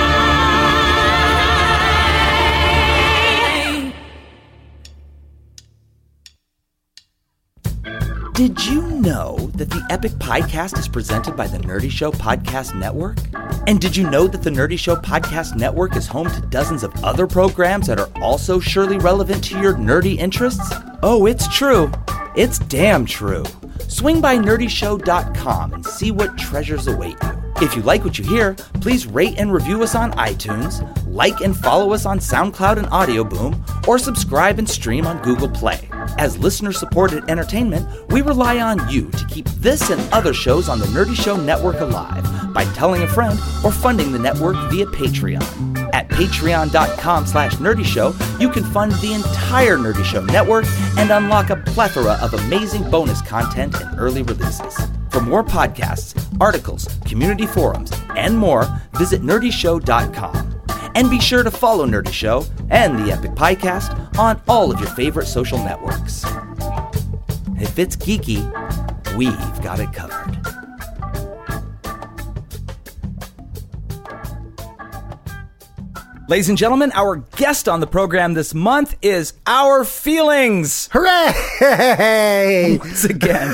S4: Did you know that the Epic Podcast is presented by the Nerdy Show Podcast Network? And did you know that the Nerdy Show Podcast Network is home to dozens of other programs that are also surely relevant to your nerdy interests? Oh, it's true. It's damn true. Swing by nerdyshow.com and see what treasures await you. If you like what you hear, please rate and review us on iTunes, like and follow us on SoundCloud and Audio Boom, or subscribe and stream on Google Play. As listener-supported entertainment, we rely on you to keep this and other shows on the Nerdy Show Network alive by telling a friend or funding the network via Patreon. At patreon.com/nerdyshow, you can fund the entire Nerdy Show network and unlock a plethora of amazing bonus content and early releases. For more podcasts, articles, community forums, and more, visit nerdyshow.com. And be sure to follow Nerdy Show and the Epic Piecast on all of your favorite social networks. If it's geeky, we've got it covered. Ladies and gentlemen, our guest on the program this month is Our Feelings.
S5: Hooray!
S4: Once again.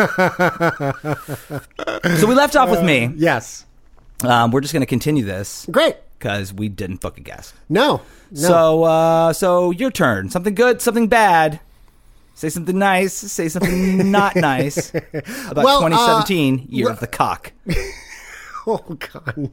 S4: So we left off with me.
S5: Yes.
S4: We're just going to continue this.
S5: Great.
S4: Because we didn't book a guest.
S5: No.
S4: So your turn. Something good, something bad. Say something nice. Say something not nice about 2017, year of the cock.
S5: Oh God.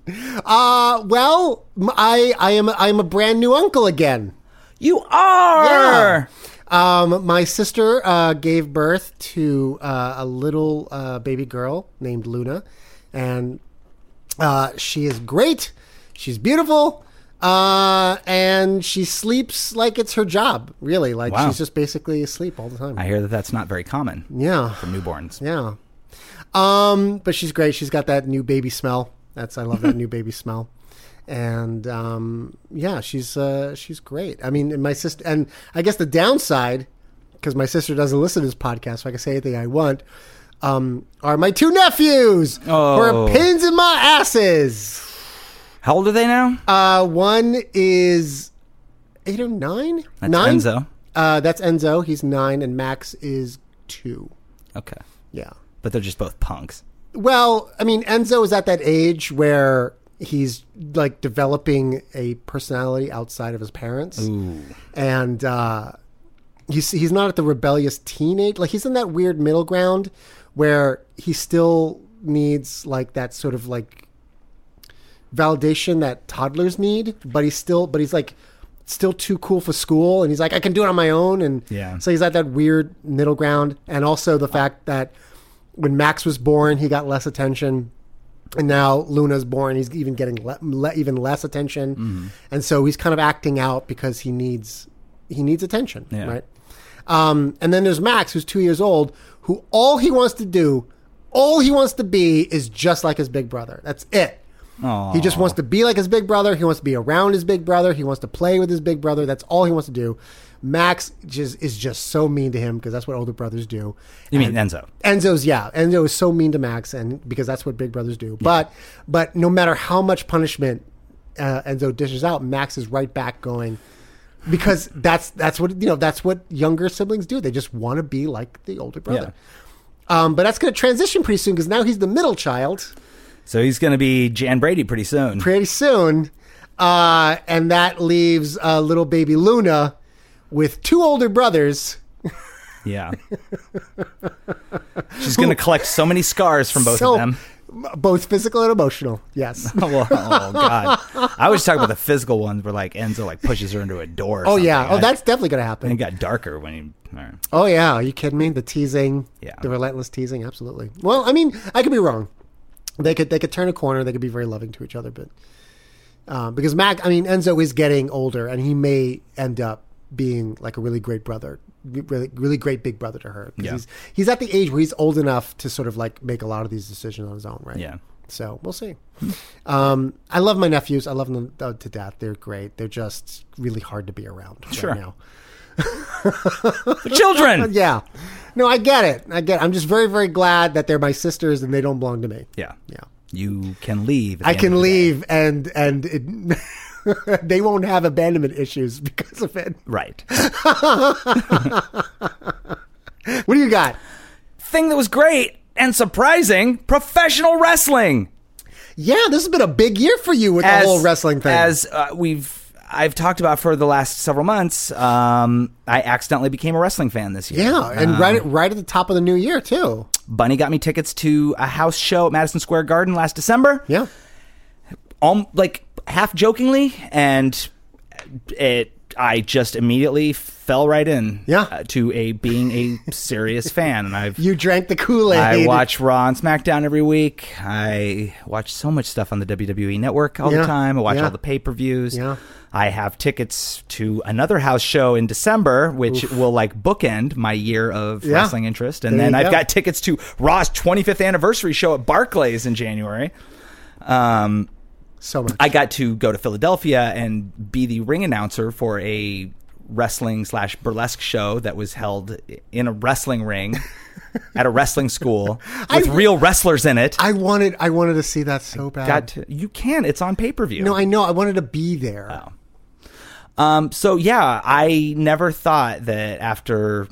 S5: I'm a brand new uncle again.
S4: You are.
S5: Yeah. My sister gave birth to a little baby girl named Luna, and she is great. She's beautiful, and she sleeps like it's her job. Really, like she's just basically asleep all the time.
S4: I hear that that's not very common.
S5: Yeah,
S4: for newborns.
S5: Yeah. But she's great. She's got that new baby smell. I love that new baby smell. And, yeah, she's great. I mean, my sister, and I guess the downside, because my sister doesn't listen to this podcast, so I can say anything I want, are my two nephews who are pins in my asses.
S4: How old are they now?
S5: One is 8 or 9.
S4: That's
S5: 9?
S4: Enzo.
S5: That's Enzo. He's 9, and Max is 2.
S4: Okay.
S5: Yeah.
S4: But they're just both punks.
S5: Well, I mean, Enzo is at that age where he's like developing a personality outside of his parents.
S4: Ooh.
S5: And he's not at the rebellious teenage. Like, he's in that weird middle ground where he still needs like that sort of like validation that toddlers need, but he's like still too cool for school, and he's like, I can do it on my own. And so he's at that weird middle ground. And also the fact that when Max was born, he got less attention, and now Luna's born, he's even getting even less attention. Mm-hmm. And so he's kind of acting out because he needs attention, right? And then there's Max, who's 2 years old, who all he wants to be is just like his big brother. That's it. Aww. He just wants to be like his big brother. He wants to be around his big brother. He wants to play with his big brother. That's all he wants to do. Max is just so mean to him because that's what older brothers do.
S4: You mean Enzo?
S5: Enzo is so mean to Max, and because that's what big brothers do. Yeah. But no matter how much punishment Enzo dishes out, Max is right back going, because that's what younger siblings do. They just want to be like the older brother. Yeah. But that's going to transition pretty soon because now he's the middle child.
S4: So he's going to be Jan Brady pretty soon.
S5: And that leaves little baby Luna with 2 older brothers.
S4: Yeah. She's going to collect so many scars from both of them.
S5: Both physical and emotional, yes.
S4: Oh, God. I was talking about the physical ones where like Enzo like pushes her into a door or something.
S5: Yeah. Oh, that's definitely going to happen.
S4: And it got darker when he... Right.
S5: Oh, yeah. Are you kidding me? The teasing. Yeah. The relentless teasing. Absolutely. Well, I mean, I could be wrong. They could turn a corner. They could be very loving to each other. But because Enzo is getting older, and he may end up being like a really great brother, really great big brother to her. Yeah. He's at the age where he's old enough to sort of like make a lot of these decisions on his own, right? Yeah. So we'll see. I love my nephews. I love them to death. They're great. They're just really hard to be around right now.
S4: The children.
S5: Yeah. No, I get it. I'm just very, very glad that they're my sisters and they don't belong to me.
S4: Yeah. Yeah. You can leave.
S5: I can leave and they won't have abandonment issues because of it.
S4: Right.
S5: What do you got?
S4: Thing that was great and surprising, professional wrestling.
S5: Yeah, this has been a big year for you with the whole wrestling thing.
S4: As we've I've talked about for the last several months, I accidentally became a wrestling fan this year.
S5: Yeah, and right at the top of the new year, too.
S4: Bunny got me tickets to a house show at Madison Square Garden last December.
S5: Yeah.
S4: Like, half jokingly, and I just immediately fell right in to being a serious fan. And
S5: you drank the Kool-Aid.
S4: I watch Raw and SmackDown every week. I watch so much stuff on the WWE Network all the time. I watch all the pay-per-views.
S5: Yeah.
S4: I have tickets to another house show in December, which will like bookend my year of wrestling interest. And then I've got tickets to Raw's 25th anniversary show at Barclays in January.
S5: So much.
S4: I got to go to Philadelphia and be the ring announcer for a wrestling/burlesque show that was held in a wrestling ring at a wrestling school with real wrestlers in it.
S5: I wanted to see that so bad.
S4: You can. It's on pay-per-view.
S5: No, I know. I wanted to be there.
S4: Oh. So yeah, I never thought that after,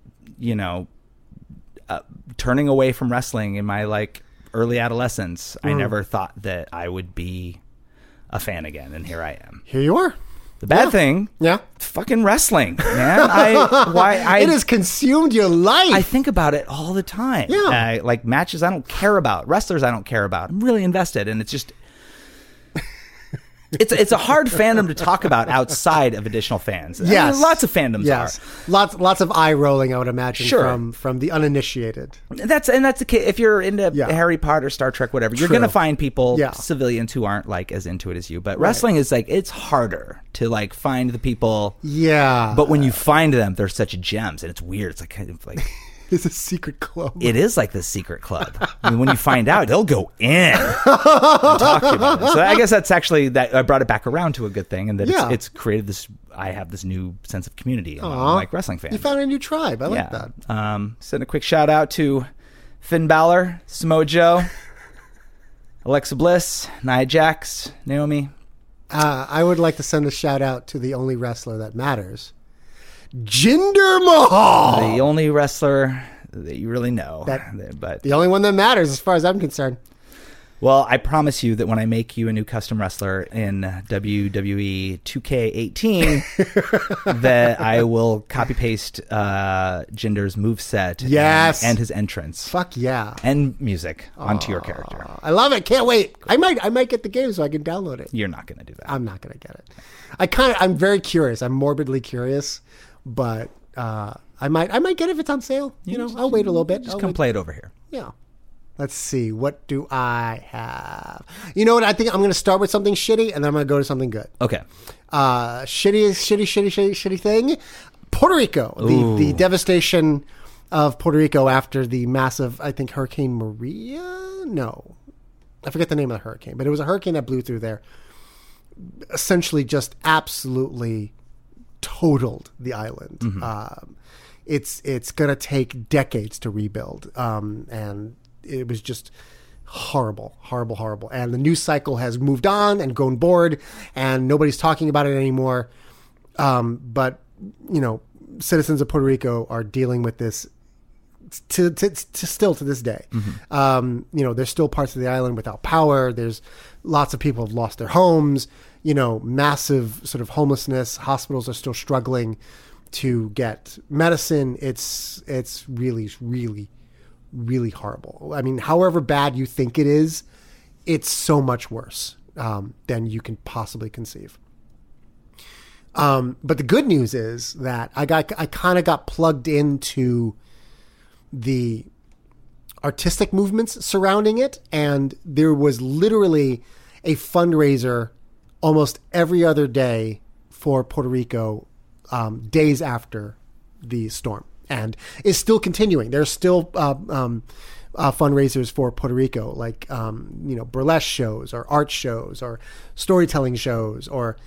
S4: turning away from wrestling in my early adolescence, I never thought that I would be a fan again, and here I am.
S5: Here you are.
S4: The bad thing, it's fucking wrestling, man. It
S5: has consumed your life.
S4: I think about it all the time.
S5: Yeah,
S4: matches I don't care about, wrestlers I don't care about. I'm really invested, and it's just. It's a hard fandom to talk about outside of additional fans.
S5: Yes.
S4: I mean, lots of fandoms are.
S5: Lots of eye rolling, I would imagine, from the uninitiated.
S4: That's the case. If you're into Harry Potter, Star Trek, whatever, you're going to find people, civilians, who aren't as into it as you. But wrestling is it's harder to find the people.
S5: Yeah.
S4: But when you find them, they're such gems, and it's weird. It's kind of
S5: it's a secret club.
S4: It is like the secret club. I mean, when you find out, they'll go in and talk to you about it. So I guess that's actually that I brought it back around to a good thing, and that it's created this. I have this new sense of community among wrestling fans.
S5: You found a new tribe. I like that.
S4: Send a quick shout out to Finn Balor, Samoa Joe, Alexa Bliss, Nia Jax, Naomi.
S5: I would like to send a shout out to the only wrestler that matters. Jinder Mahal,
S4: the only wrestler that you really know,
S5: but the only one that matters as far as I'm concerned.
S4: Well, I promise you that when I make you a new custom wrestler in WWE 2K18, that I will copy paste Jinder's moveset, and his entrance.
S5: Fuck yeah,
S4: and music onto your character.
S5: I love it. Can't wait. I might get the game so I can download it.
S4: You're not going to do that.
S5: I'm not going to get it. I'm very curious. I'm morbidly curious. But I might get it if it's on sale. I'll wait a little bit.
S4: Just come play it over here.
S5: Yeah. Let's see. What do I have? You know what? I think I'm going to start with something shitty, and then I'm going to go to something good.
S4: Okay.
S5: Shitty thing. Puerto Rico. The devastation of Puerto Rico after the massive, I think, Hurricane Maria? No. I forget the name of the hurricane, but it was a hurricane that blew through there. Essentially just absolutely totaled the island. Mm-hmm. It's going to take decades to rebuild. And it was just horrible. And the news cycle has moved on and grown bored, and nobody's talking about it anymore. But, citizens of Puerto Rico are dealing with this still to this day. Mm-hmm. There's still parts of the island without power. There's lots of people have lost their homes. Massive sort of homelessness. Hospitals are still struggling to get medicine. It's really, really, really horrible. I mean, however bad you think it is, it's so much worse than you can possibly conceive. But the good news is that I kind of got plugged into the artistic movements surrounding it, and there was literally a fundraiser almost every other day for Puerto Rico, days after the storm, and is still continuing. There's still fundraisers for Puerto Rico, like burlesque shows or art shows or storytelling shows or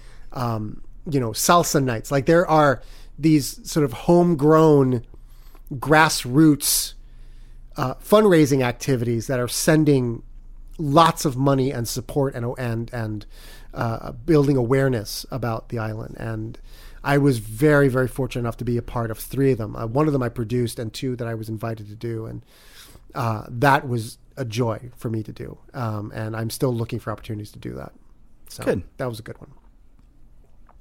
S5: salsa nights. Like, there are these sort of homegrown grassroots fundraising activities that are sending lots of money and support and building awareness about the island. And I was very, very fortunate enough to be a part of 3 of them. One of them I produced, and 2 that I was invited to do. And that was a joy for me to do. And I'm still looking for opportunities to do that. So
S4: good.
S5: That was a good one.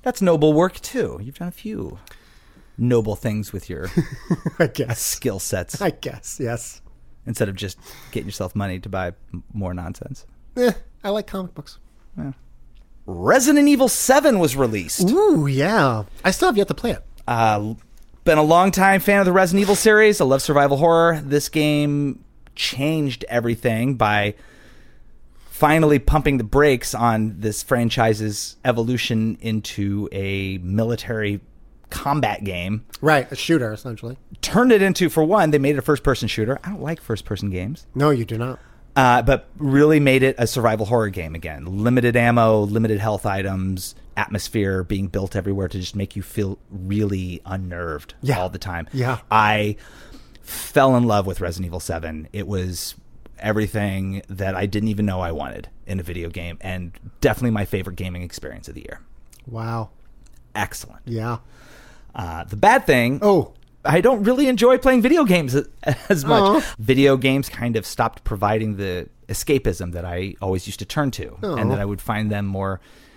S4: That's noble work, too. You've done a few noble things with your
S5: I guess.
S4: skill sets.
S5: I guess, yes.
S4: Instead of just getting yourself money to buy more nonsense.
S5: I like comic books.
S4: Yeah. Resident Evil 7 was released.
S5: Ooh, yeah. I still have yet to play it.
S4: Been a long time fan of the Resident Evil series. I love survival horror. This game changed everything by finally pumping the brakes on this franchise's evolution into a military combat game.
S5: Right, a shooter, essentially.
S4: Turned it into, for one, they made it a first-person shooter. I don't like first-person games.
S5: No, you do not.
S4: But really made it a survival horror game again. Limited ammo, limited health items, atmosphere being built everywhere to just make you feel really unnerved all the time.
S5: Yeah.
S4: I fell in love with Resident Evil 7. It was everything that I didn't even know I wanted in a video game, and definitely my favorite gaming experience of the year.
S5: Wow.
S4: Excellent.
S5: Yeah.
S4: The bad thing... I don't really enjoy playing video games as much. Video games kind of stopped providing the escapism that I always used to turn to, and that I would find them more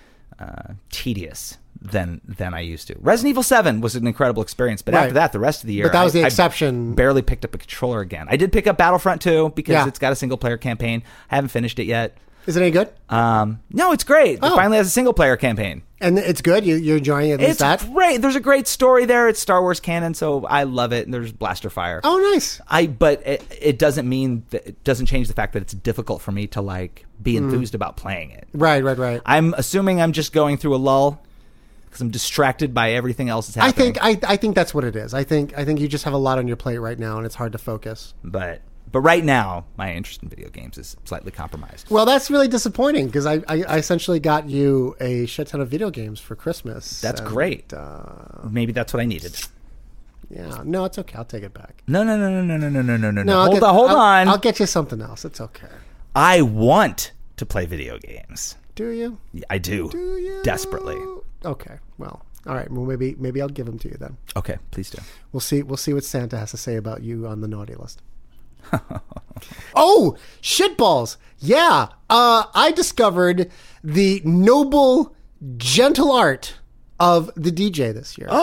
S4: tedious than I used to. Resident Evil 7 was an incredible experience, but after that, the rest of the year...
S5: But that was the exception.
S4: I barely picked up a controller again. I did pick up Battlefront 2 because it's got a single-player campaign. I haven't finished it yet.
S5: Is it any good?
S4: No, it's great. It finally has a single-player campaign.
S5: And it's good? You're enjoying it?
S4: It's great. There's a great story there. It's Star Wars canon, so I love it. And there's blaster fire.
S5: Oh, nice.
S4: But it doesn't mean that it doesn't change the fact that it's difficult for me to like be enthused about playing it.
S5: Right.
S4: I'm assuming I'm just going through a lull because I'm distracted by everything else that's happening.
S5: I think that's what it is. I think you just have a lot on your plate right now, and it's hard to focus.
S4: But right now, my interest in video games is slightly compromised.
S5: Well, that's really disappointing because I essentially got you a shit ton of video games for Christmas.
S4: That's great. Maybe that's what I needed.
S5: Yeah. No, it's okay. I'll take it back.
S4: No. Hold on.
S5: I'll get you something else. It's okay.
S4: I want to play video games.
S5: Do you?
S4: I do.
S5: Do you?
S4: Desperately.
S5: Okay. Well, all right. Well, maybe I'll give them to you then.
S4: Okay, please do.
S5: We'll see what Santa has to say about you on the naughty list. Oh, shitballs. Yeah. I discovered the noble, gentle art of the DJ this year.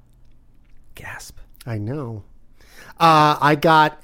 S4: Gasp.
S5: I know. I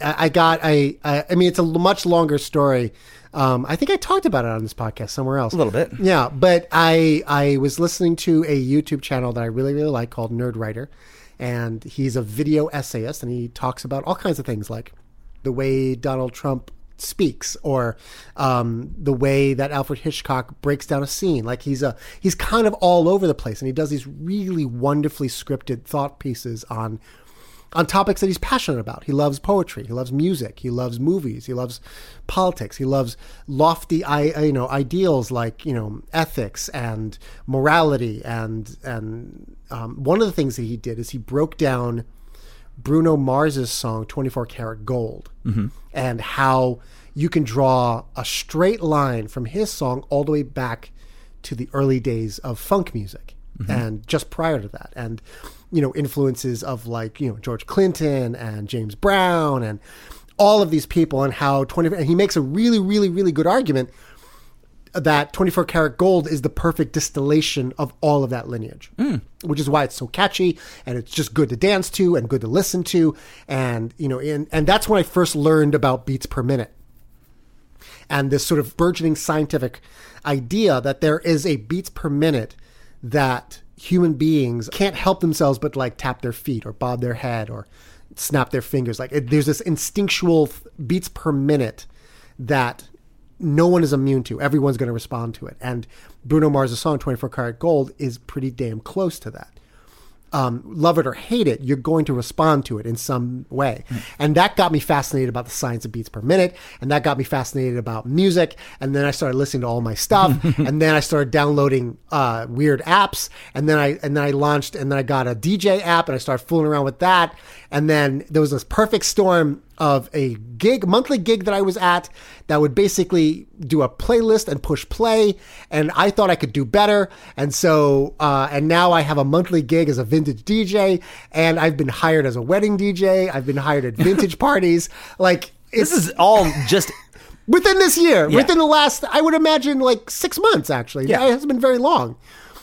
S5: mean, it's a much longer story. I think I talked about it on this podcast somewhere else.
S4: A little bit.
S5: Yeah. But I was listening to a YouTube channel that I really, really like called Nerd Writer. And he's a video essayist, and he talks about all kinds of things like the way Donald Trump speaks, or the way that Alfred Hitchcock breaks down a scene. Like he's kind of all over the place, and he does these really wonderfully scripted thought pieces on topics that he's passionate about. He loves poetry, he loves music, he loves movies, he loves politics, he loves lofty ideals like ethics and morality, and one of the things that he did is he broke down Bruno Mars's song 24 Karat Gold, and how you can draw a straight line from his song all the way back to the early days of funk music, and just prior to that, and influences of George Clinton and James Brown and all of these people, and how and he makes a really, really, really good argument that 24 Karat Gold is the perfect distillation of all of that lineage, which is why it's so catchy, and it's just good to dance to and good to listen to. And, and that's when I first learned about beats per minute and this sort of burgeoning scientific idea that there is a beats per minute that human beings can't help themselves but like tap their feet or bob their head or snap their fingers. Like there's this instinctual beats per minute that no one is immune to. Everyone's going to respond to it. And Bruno Mars' song 24 Karat Gold is pretty damn close to that. Love it or hate it, you're going to respond to it in some way. And that got me fascinated about the science of beats per minute. And that got me fascinated about music. And then I started listening to all my stuff. And then I started downloading weird apps. And then I launched, and then I got a DJ app, and I started fooling around with that. And then there was this perfect storm of a monthly gig that I was at that would basically do a playlist and push play. And I thought I could do better. And so, and now I have a monthly gig as a vintage DJ, and I've been hired as a wedding DJ. I've been hired at vintage parties. Like
S4: this is all just
S5: within this year, within the last, I would imagine like 6 months, actually. Yeah. It hasn't been very long.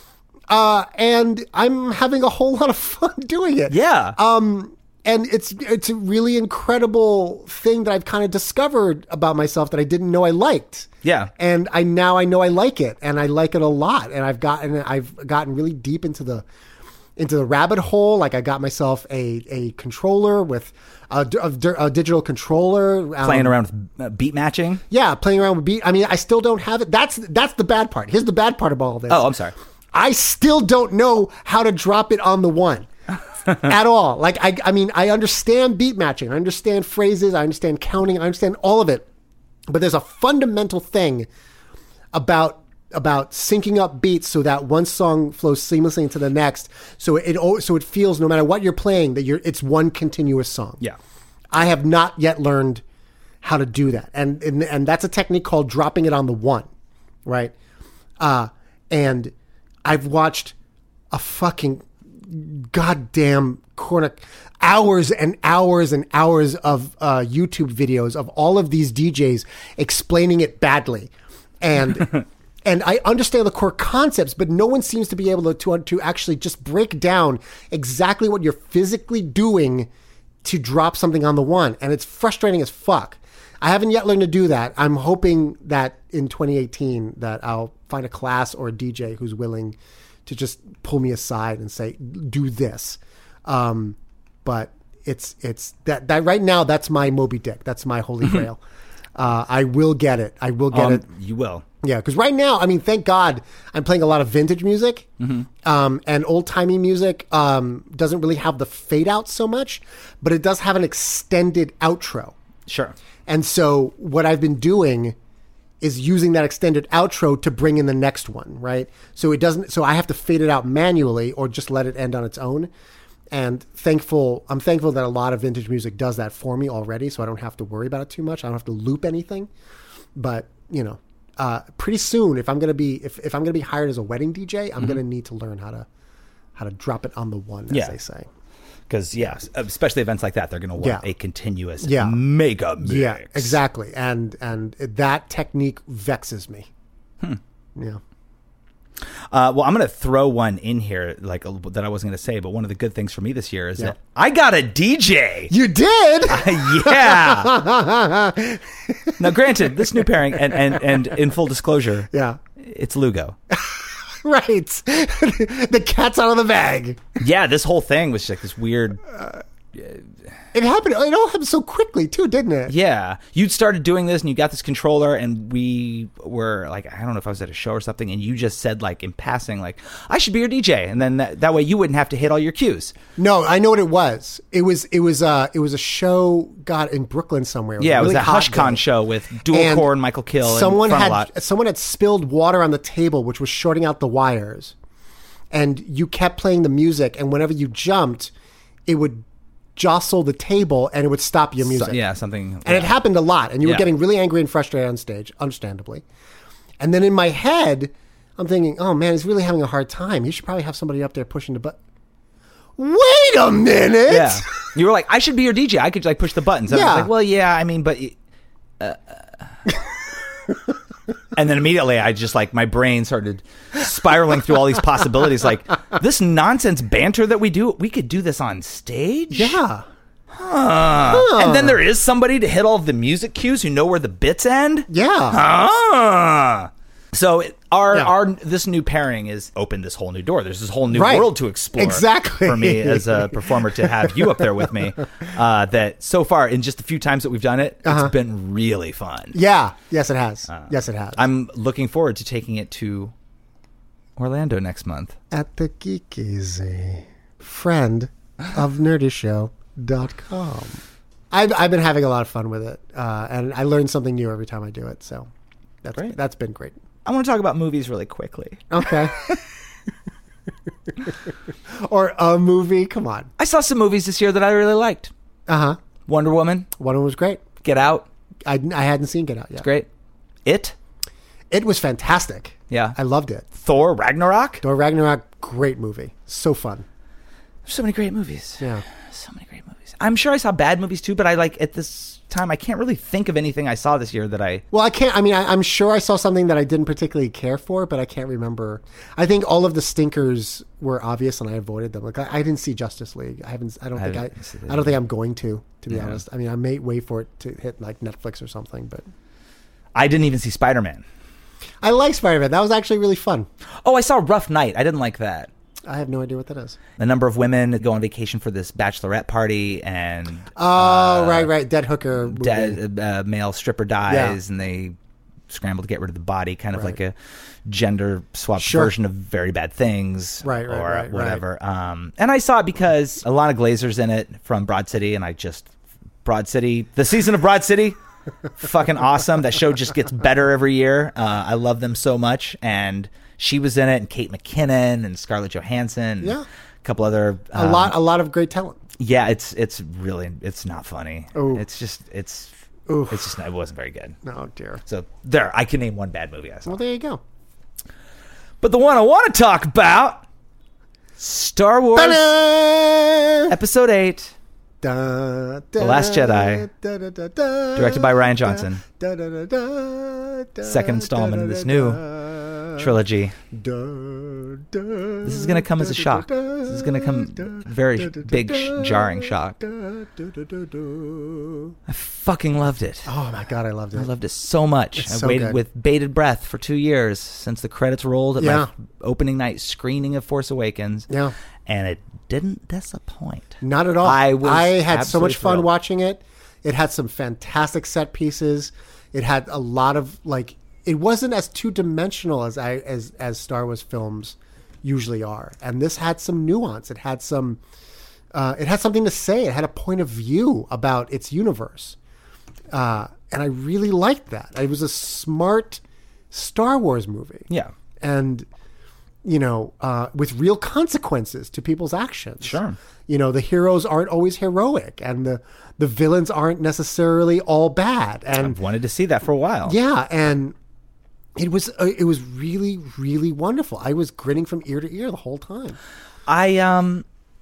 S5: And I'm having a whole lot of fun doing it.
S4: Yeah.
S5: And it's a really incredible thing that I've kind of discovered about myself that I didn't know I liked.
S4: Yeah.
S5: And now I know I like it, and I like it a lot. And I've gotten really deep into the rabbit hole. Like I got myself a controller with a digital controller.
S4: Playing around with beat matching.
S5: Yeah, playing around with beat. I mean, I still don't have it. That's the bad part. Here's the bad part of all of this.
S4: Oh, I'm sorry.
S5: I still don't know how to drop it on the one. At all. Like, I mean, I understand beat matching. I understand phrases. I understand counting. I understand all of it. But there's a fundamental thing about syncing up beats so that one song flows seamlessly into the next. So it feels, no matter what you're playing, that it's one continuous song.
S4: Yeah.
S5: I have not yet learned how to do that. And that's a technique called dropping it on the one. Right? And I've watched a fucking goddamn hours and hours and hours of YouTube videos of all of these DJs explaining it badly, and and I understand the core concepts, but no one seems to be able to actually just break down exactly what you're physically doing to drop something on the one, and it's frustrating as fuck. I haven't yet learned to do that. I'm hoping that in 2018 that I'll find a class or a DJ who's willing to just pull me aside and say, do this. But it's that right now, that's my Moby Dick. That's my holy grail. I will get it. I will get it.
S4: You will.
S5: Yeah. Cause right now, I mean, thank God I'm playing a lot of vintage music, and old timey music, doesn't really have the fade out so much, but it does have an extended outro.
S4: Sure.
S5: And so what I've been doing is using that extended outro to bring in the next one, right? So I have to fade it out manually or just let it end on its own. And I'm thankful that a lot of vintage music does that for me already, so I don't have to worry about it too much. I don't have to loop anything. But, pretty soon, if I'm going to be hired as a wedding DJ, I'm going to need to learn how to drop it on the one, as they say.
S4: Because, especially events like that, they're going to want a continuous mega mix.
S5: Yeah, exactly. And that technique vexes me. Yeah.
S4: Well, I'm going to throw one in here that I wasn't going to say, but one of the good things for me this year is that I got a DJ.
S5: You did?
S4: Yeah. Now, granted, this new pairing, and in full disclosure, it's Lugo.
S5: Right. The cat's out of the bag.
S4: Yeah, this whole thing was like this weird...
S5: It all happened so quickly, too, didn't it?
S4: Yeah. You'd started doing this, and you got this controller, and we were, like, I don't know if I was at a show or something, and you just said, like, in passing, like, I should be your DJ, and then that way you wouldn't have to hit all your cues.
S5: No, I know what it was. It was a show, in Brooklyn somewhere.
S4: It was a HushCon show with Dual Core and Michael Kill.
S5: Someone had spilled water on the table, which was shorting out the wires, and you kept playing the music, and whenever you jumped, it would jostle the table and it would stop your music.
S4: Something.
S5: And it happened a lot, and you were getting really angry and frustrated on stage, understandably. And then in my head, I'm thinking, oh man, he's really having a hard time. He should probably have somebody up there pushing the button. Wait a minute!
S4: Yeah. You were like, I should be your DJ. I could push the buttons. I was like, well, yeah, I mean, but... And then immediately I just my brain started spiraling through all these possibilities. Like, this nonsense banter that we do, we could do this on stage?
S5: Yeah.
S4: And then there is somebody to hit all of the music cues who know where the bits end?
S5: Yeah.
S4: So this new pairing is opened this whole new door. There's this whole new world to explore.
S5: Exactly.
S4: For me as a performer to have you up there with me. That so far, in just a few times that we've done it, it's been really fun.
S5: Yeah. Yes, it has. Yes, it has.
S4: I'm looking forward to taking it to Orlando next month.
S5: At the Geekies, friend of nerdyshow.com. I've been having a lot of fun with it. And I learn something new every time I do it. So that's been great.
S4: I want to talk about movies really quickly.
S5: Okay. Or a movie. Come on.
S4: I saw some movies this year that I really liked. Wonder Woman.
S5: Wonder Woman was great.
S4: Get Out.
S5: I hadn't seen Get Out yet.
S4: It's great. It
S5: was fantastic.
S4: Yeah.
S5: I loved it.
S4: Thor Ragnarok.
S5: Great movie. So fun.
S4: So many great movies.
S5: Yeah.
S4: So many great movies. I'm sure I saw bad movies too, but I like at this time I can't really think of anything I saw this year that I.
S5: Well, I can't. I mean, I'm sure I saw something that I didn't particularly care for, but I can't remember. I think all of the stinkers were obvious, and I avoided them. Like I didn't see Justice League. I don't think I'm going to be honest. I mean, I may wait for it to hit like Netflix or something, but
S4: I didn't even see Spider-Man.
S5: I like Spider-Man. That was actually really fun.
S4: Oh, I saw Rough Night. I didn't like that.
S5: I have no idea what that is.
S4: A number of women go on vacation for this bachelorette party, and
S5: right, dead hooker,
S4: male stripper dies, and they scramble to get rid of the body, kind of like a gender swapped version of Very Bad Things, or whatever. And I saw it because Alana Glazer's in it from Broad City, and Broad City, the season of Broad City, fucking awesome. That show just gets better every year. I love them so much, and she was in it, and Kate McKinnon and Scarlett Johansson, and a couple other
S5: a lot of great talent.
S4: Yeah, it's not funny. Ooh. It wasn't very good.
S5: Oh dear.
S4: So there, I can name one bad movie I saw.
S5: Well, there you go.
S4: But the one I want to talk about, Star Wars Episode 8. The Last Jedi, directed by Rian Johnson. Second installment in this new trilogy. This is going to come as a shock. This is going to come very big, jarring shock. I fucking loved it.
S5: Oh my God, I loved it.
S4: I loved it so much. I waited with bated breath for 2 years since the credits rolled at my opening night screening of Force Awakens.
S5: Yeah.
S4: And it didn't disappoint.
S5: Not at all. I had so much fun
S4: thrilled.
S5: Watching it. It had some fantastic set pieces. It had a lot of it wasn't as two-dimensional as Star Wars films usually are. And this had some nuance. It had some it had something to say. It had a point of view about its universe. And I really liked that. It was a smart Star Wars movie.
S4: Yeah.
S5: And with real consequences to people's actions.
S4: Sure.
S5: The heroes aren't always heroic, and the villains aren't necessarily all bad. And
S4: I've wanted to see that for a while.
S5: Yeah, and it was really, really wonderful. I was grinning from ear to ear the whole time.
S4: I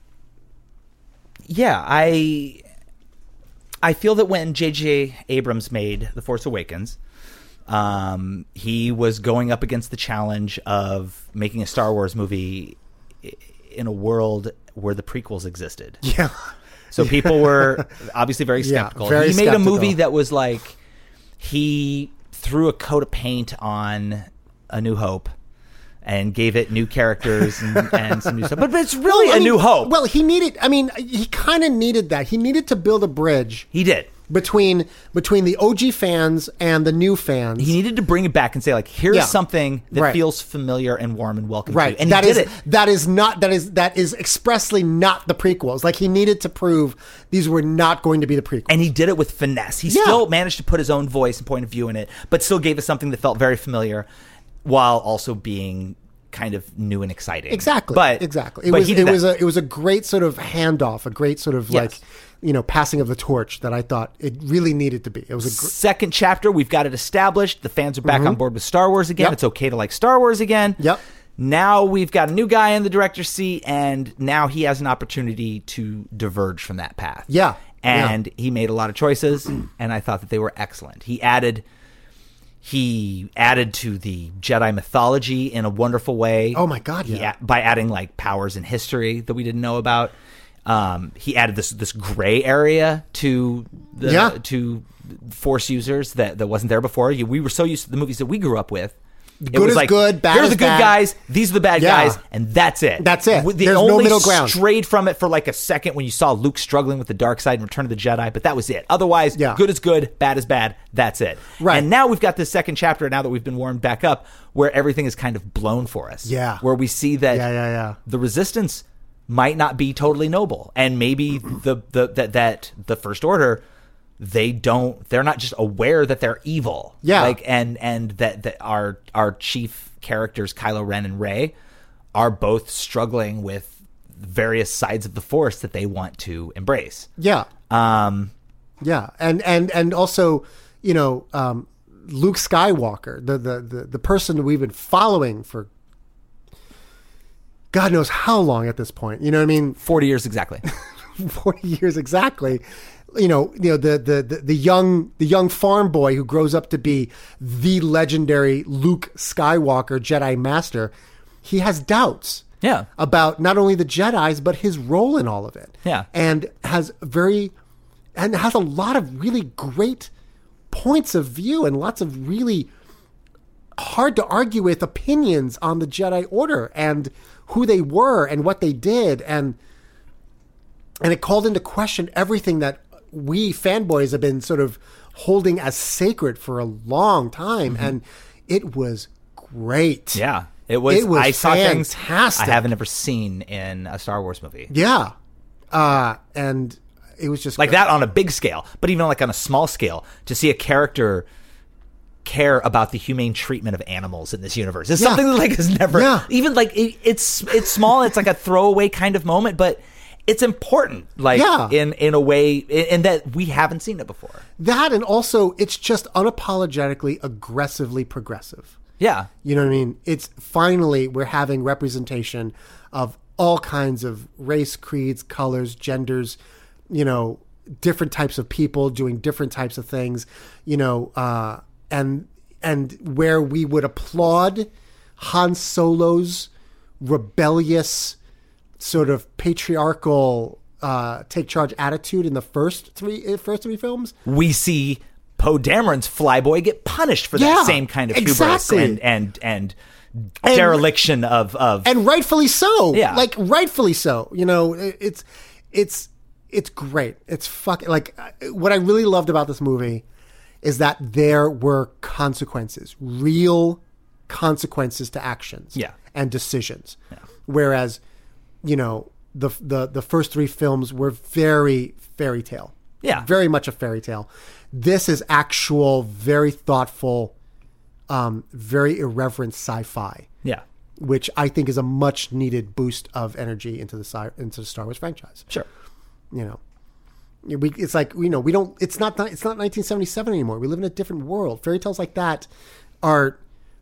S4: feel that when J.J. Abrams made The Force Awakens, he was going up against the challenge of making a Star Wars movie in a world where the prequels existed.
S5: Yeah.
S4: So people were obviously very skeptical.
S5: Very
S4: he made
S5: skeptical.
S4: a movie that was like, he threw a coat of paint on A New Hope and gave it new characters and some new stuff. But it's really A New Hope.
S5: Well, he kind of needed that. He needed to build a bridge.
S4: He did.
S5: Between the OG fans and the new fans.
S4: He needed to bring it back and say, like, here's something that feels familiar and warm and welcome to you. And he did it.
S5: That is expressly not the prequels. Like, he needed to prove these were not going to be the prequels.
S4: And he did it with finesse. He still managed to put his own voice and point of view in it, but still gave us something that felt very familiar while also being kind of new and exciting.
S5: Exactly. Exactly. It was a great sort of handoff, a great sort of passing of the torch that I thought it really needed to be. It was a
S4: second chapter. We've got it established. The fans are back on board with Star Wars again. Yep. It's okay to like Star Wars again.
S5: Yep.
S4: Now we've got a new guy in the director's seat, and now he has an opportunity to diverge from that path.
S5: Yeah.
S4: And he made a lot of choices, and I thought that they were excellent. He added to the Jedi mythology in a wonderful way.
S5: Oh my God! Yeah.
S4: By adding like powers in history that we didn't know about. He added this gray area to to Force users that wasn't there before. We were so used to the movies that we grew up with.
S5: Good is good, bad is bad.
S4: Here are the good guys, these are the bad guys, and that's it.
S5: That's it.
S4: There's
S5: no middle ground.
S4: Strayed from it for like a second when you saw Luke struggling with the dark side in Return of the Jedi, but that was it. Otherwise, good is good, bad is bad, that's it.
S5: Right.
S4: And now we've got this second chapter, now that we've been warmed back up, where everything is kind of blown for us.
S5: Yeah.
S4: Where we see that the Resistance might not be totally noble, and maybe the First Order, they're not just aware that they're evil.
S5: Yeah.
S4: Like and that our chief characters, Kylo Ren and Rey, are both struggling with various sides of the Force that they want to embrace.
S5: Yeah. Yeah. And also, Luke Skywalker, the person that we've been following for God knows how long at this point. You know what I mean?
S4: 40 years exactly.
S5: 40 years exactly. The young farm boy who grows up to be the legendary Luke Skywalker, Jedi Master, he has doubts.
S4: Yeah.
S5: About not only the Jedis, but his role in all of it.
S4: Yeah.
S5: And has a lot of really great points of view and lots of really hard to argue with opinions on the Jedi Order and who they were and what they did. And it called into question everything that we fanboys have been sort of holding as sacred for a long time. And it was great.
S4: Yeah. It was I saw
S5: fantastic.
S4: Things I haven't ever seen in a Star Wars movie.
S5: Yeah. And it was just
S4: like that on a big scale, but even like on a small scale, to see a character care about the humane treatment of animals in this universe is something that like has never even like it's small. It's like a throwaway kind of moment, but it's important, like in a way, in that we haven't seen it before.
S5: That, and also it's just unapologetically, aggressively progressive.
S4: Yeah.
S5: You know what I mean? It's finally, we're having representation of all kinds of race, creeds, colors, genders, different types of people doing different types of things, and where we would applaud Han Solo's rebellious sort of patriarchal take charge attitude in the first three films.
S4: We see Poe Dameron's Flyboy get punished for that same kind of hubris and dereliction of
S5: and rightfully so.
S4: Yeah,
S5: like rightfully so. It's great. It's fucking like what I really loved about this movie is that there were consequences, real consequences to actions, and decisions. Yeah. Whereas, the first three films were very fairy tale.
S4: Yeah,
S5: very much a fairy tale. This is actual, very thoughtful, very irreverent sci-fi.
S4: Yeah,
S5: which I think is a much needed boost of energy into the Star Wars franchise.
S4: Sure,
S5: it's like we don't. It's not 1977 anymore. We live in a different world. Fairy tales like that are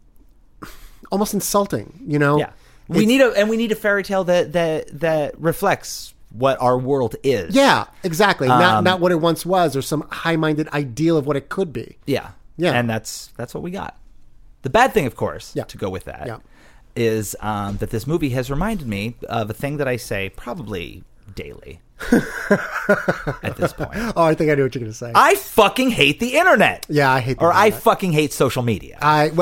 S5: almost insulting.
S4: Yeah, we need a fairy tale that reflects what our world is.
S5: Yeah, exactly. Not what it once was, or some high-minded ideal of what it could be.
S4: Yeah. And that's what we got. The bad thing, of course, to go with that, is that this movie has reminded me of a thing that I say probably daily at this point.
S5: Oh, I think I know what you're going to say.
S4: I fucking hate the internet.
S5: Yeah, I hate the
S4: internet.
S5: I
S4: fucking hate social media.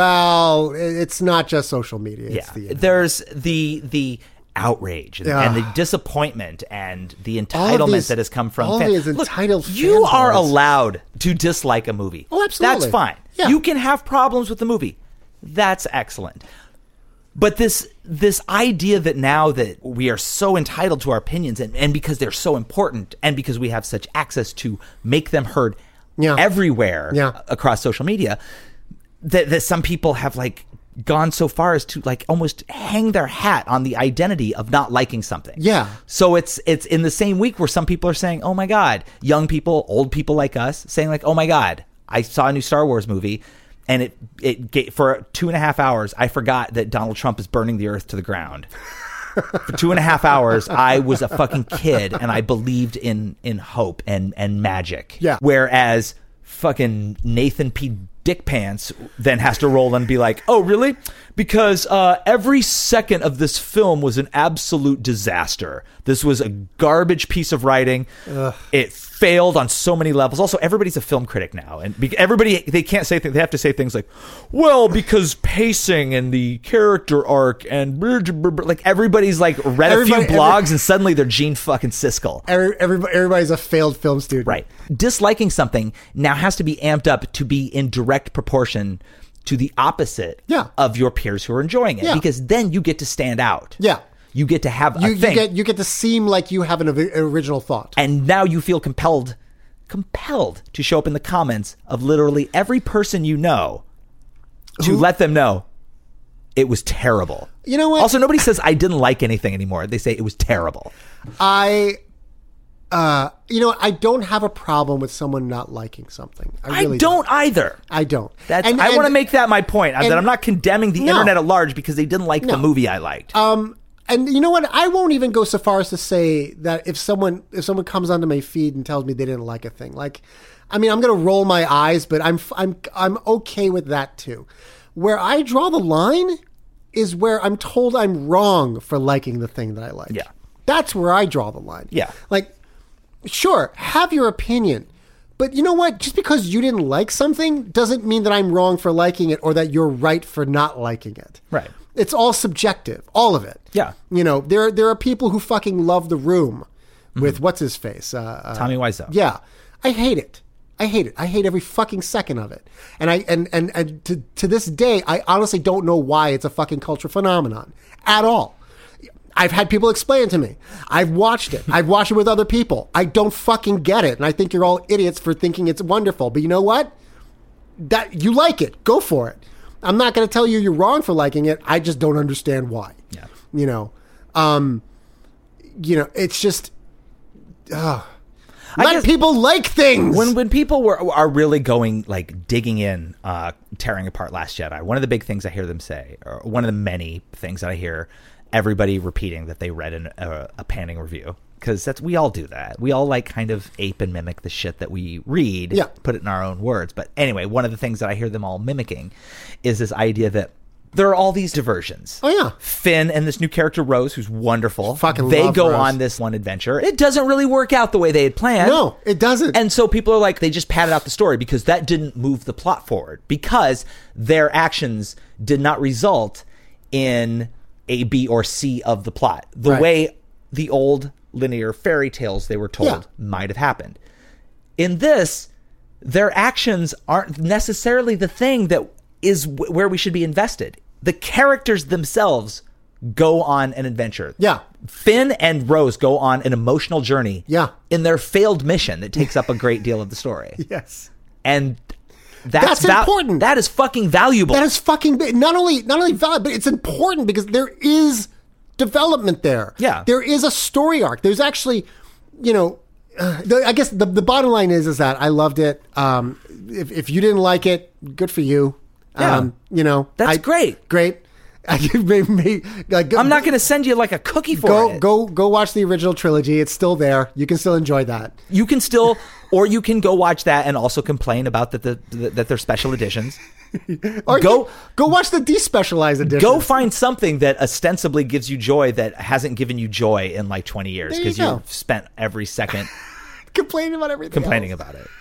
S5: It's not just social media. It's the internet.
S4: There's the outrage and the disappointment and the entitlement that has come from
S5: fans. Entitled
S4: you are allowed to dislike a movie.
S5: Oh, absolutely.
S4: That's fine. Yeah. You can have problems with the movie. That's excellent. But this idea that now that we are so entitled to our opinions and because they're so important and because we have such access to make them heard everywhere across social media, that some people have like gone so far as to like almost hang their hat on the identity of not liking something.
S5: Yeah.
S4: So it's in the same week where some people are saying, "Oh my God," young people, old people like us saying like, "Oh my God, I saw a new Star Wars movie." And it for 2.5 hours, I forgot that Donald Trump is burning the earth to the ground. For 2.5 hours, I was a fucking kid, and I believed in hope and magic.
S5: Yeah.
S4: Whereas fucking Nathan P. Dickpants then has to roll and be like, "Oh, really? Because every second of this film was an absolute disaster. This was a garbage piece of writing. It failed on so many levels. Also, everybody's a film critic now, and they can't say things. They have to say things like, "Well, because pacing and the character arc and like everybody's like read a few blogs and suddenly they're Gene fucking Siskel.
S5: Everybody's a failed film student,
S4: right? Disliking something now has to be amped up to be in direct proportion to the opposite of your peers who are enjoying it, because then you get to stand out.
S5: Yeah.
S4: You get to have a thing.
S5: You get to seem like you have an original thought.
S4: And now you feel compelled to show up in the comments of literally every person you know to let them know it was terrible.
S5: You know what?
S4: Also, nobody says I didn't like anything anymore. They say it was terrible.
S5: I don't have a problem with someone not liking something. I really
S4: don't either.
S5: I don't.
S4: I want to make that my point. That I'm not condemning the internet at large because they didn't like the movie I liked.
S5: And you know what? I won't even go so far as to say that if someone comes onto my feed and tells me they didn't like a thing, like, I mean, I'm going to roll my eyes, but I'm okay with that too. Where I draw the line is where I'm told I'm wrong for liking the thing that I like.
S4: Yeah.
S5: That's where I draw the line.
S4: Yeah.
S5: Like, sure, have your opinion. But you know what? Just because you didn't like something doesn't mean that I'm wrong for liking it or that you're right for not liking it.
S4: Right.
S5: It's all subjective. All of it.
S4: Yeah.
S5: You know, there are people who fucking love The Room with what's his face?
S4: Tommy Wiseau.
S5: Yeah. I hate it. I hate every fucking second of it. And to this day, I honestly don't know why it's a fucking cultural phenomenon at all. I've had people explain it to me. I've watched it. I've watched it with other people. I don't fucking get it. And I think you're all idiots for thinking it's wonderful. But you know what? That you like it. Go for it. I'm not going to tell you you're wrong for liking it. I just don't understand why.
S4: Yeah.
S5: You know, it's just, let people like things.
S4: When people are really going, like, digging in, tearing apart Last Jedi, one of the big things I hear them say, or one of the many things that I hear everybody repeating that they read in a panning review, because we all do that. We all, like, kind of ape and mimic the shit that we read, put it in our own words. But anyway, one of the things that I hear them all mimicking is this idea that there are all these diversions.
S5: Oh, yeah.
S4: Finn and this new character, Rose, who's wonderful.
S5: They
S4: go
S5: Rose.
S4: on this one adventure. It doesn't really work out the way they had planned.
S5: No, it doesn't.
S4: And so people are like, they just padded out the story because that didn't move the plot forward, because their actions did not result in A, B, or C of the plot. The way the old linear fairy tales they were told might have happened. In this, their actions aren't necessarily the thing that is where we should be invested. The characters themselves go on an adventure.
S5: Yeah.
S4: Finn and Rose go on an emotional journey.
S5: Yeah.
S4: In their failed mission that takes up a great deal of the story.
S5: Yes.
S4: And
S5: that's important.
S4: That is fucking valuable.
S5: That is fucking not only valuable, but it's important because there is development there.
S4: Yeah.
S5: There is a story arc. There's actually, I guess the bottom line is that I loved it. If you didn't like it, good for you.
S4: Yeah. That's great.
S5: Great.
S4: I'm not going to send you like a cookie for it.
S5: Go watch the original trilogy. It's still there. You can still enjoy that.
S4: You can still, or you can go watch that and also complain about that they're special editions.
S5: Or go watch the despecialized edition.
S4: Go find something that ostensibly gives you joy that hasn't given you joy in like 20 years because you've spent every second
S5: complaining about everything.
S4: About it.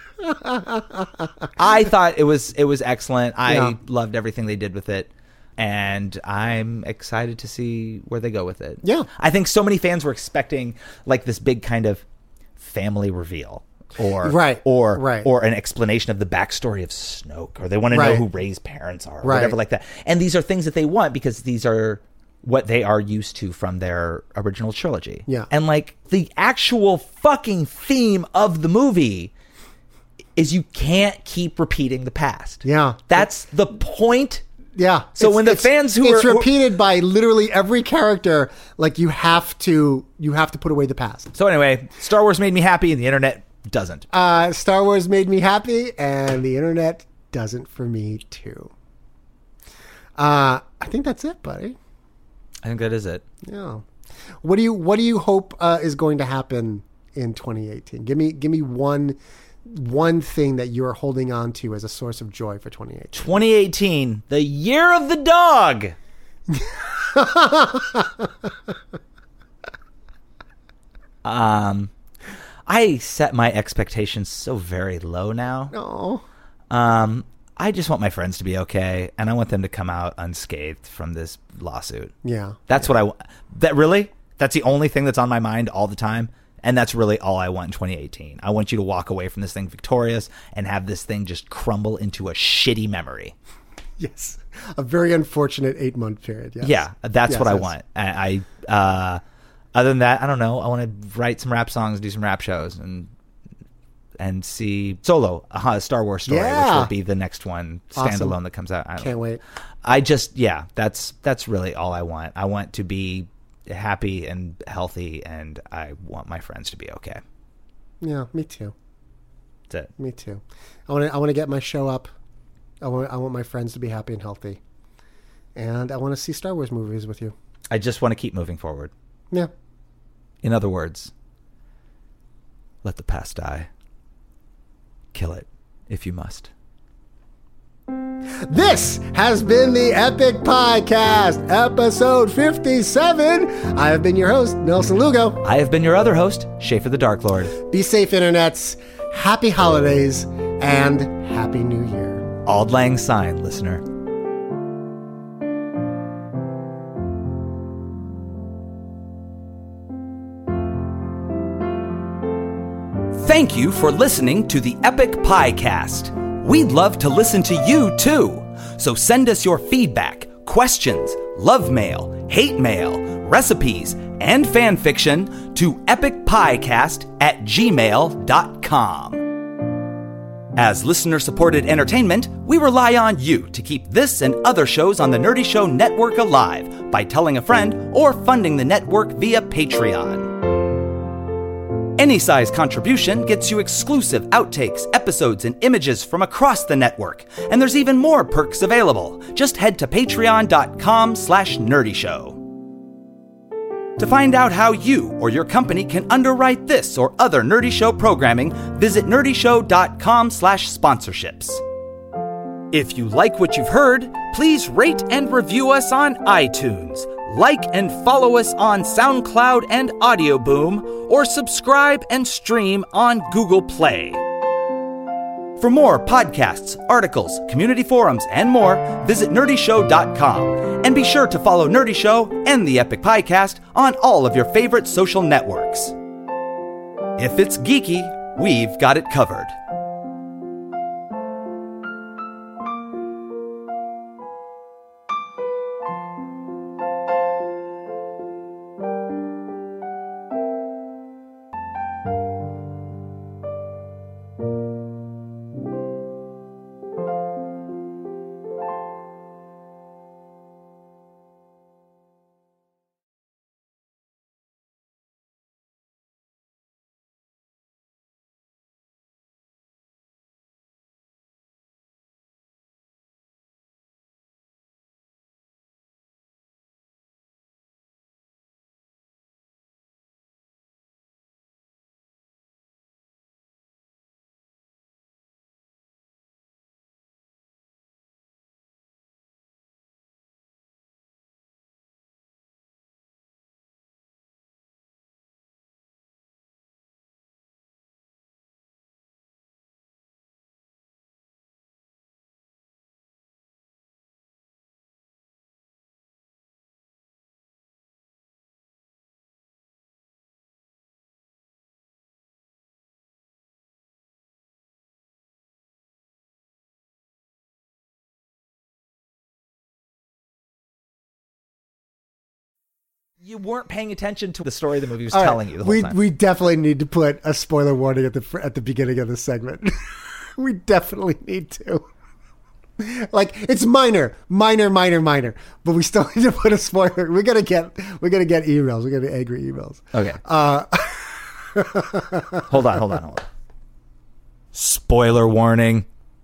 S4: I thought it was excellent. I loved everything they did with it, and I'm excited to see where they go with it.
S5: Yeah.
S4: I think so many fans were expecting like this big kind of family reveal or an explanation of the backstory of Snoke, or they want to know who Rey's parents are, or whatever like that. And these are things that they want because these are what they are used to from their original trilogy.
S5: Yeah.
S4: And like the actual fucking theme of the movie is you can't keep repeating the past.
S5: Yeah.
S4: That's the point.
S5: Yeah.
S4: So when the fans
S5: it's repeated by literally every character, like you have to put away the past.
S4: So anyway, Star Wars made me happy and the internet doesn't.
S5: Star Wars made me happy and the internet doesn't for me too. I think that's it, buddy.
S4: I think that is it.
S5: Yeah. What do you hope is going to happen in 2018? Give me one thing that you're holding on to as a source of joy for 2018.
S4: 2018, the year of the dog. I set my expectations so very low now.
S5: No.
S4: I just want my friends to be okay, and I want them to come out unscathed from this lawsuit.
S5: Yeah.
S4: That's what I want. That's the only thing that's on my mind all the time. And that's really all I want in 2018. I want you to walk away from this thing victorious and have this thing just crumble into a shitty memory.
S5: Yes. A very unfortunate 8-month period. Yes.
S4: Yeah, that's what I want. I other than that, I don't know. I want to write some rap songs, do some rap shows, and see Solo, a Star Wars story, which will be the next one standalone that comes out.
S5: Can't wait.
S4: That's really all I want. I want to be happy and healthy, and I want my friends to be okay.
S5: Yeah, me too.
S4: That's it.
S5: Me too. I want to get my show up. I want my friends to be happy and healthy, and I want to see Star Wars movies with you.
S4: I just want to keep moving forward.
S5: Yeah.
S4: In other words, let the past die. Kill it if you must.
S5: This has been the Epic Podcast, episode 57. I have been your host, Nelson Lugo.
S4: I have been your other host, Schaefer the Dark Lord.
S5: Be safe, internets. Happy holidays and Happy New Year.
S4: Auld Lang Syne, listener. Thank you for listening to the Epic Piecast. We'd love to listen to you too. So send us your feedback, questions, love mail, hate mail, recipes, and fan fiction to epicpiecast@gmail.com. As listener-supported entertainment, we rely on you to keep this and other shows on the Nerdy Show Network alive by telling a friend or funding the network via Patreon. Any size contribution gets you exclusive outtakes, episodes, and images from across the network. And there's even more perks available. Just head to patreon.com/nerdyshow. To find out how you or your company can underwrite this or other Nerdy Show programming, visit nerdyshow.com/sponsorships. If you like what you've heard, please rate and review us on iTunes. Like and follow us on SoundCloud and Audio Boom, or subscribe and stream on Google Play. For more podcasts, articles, community forums, and more, visit nerdyshow.com. And be sure to follow Nerdy Show and the Epic Piecast on all of your favorite social networks. If it's geeky, we've got it covered. You weren't paying attention to the story the movie was telling you the whole time.
S5: We definitely need to put a spoiler warning at the beginning of the segment. We definitely need to. Like, it's minor, but we still need to put a spoiler. We're gonna get emails. We're gonna get angry emails.
S4: Okay. Hold on. Spoiler warning.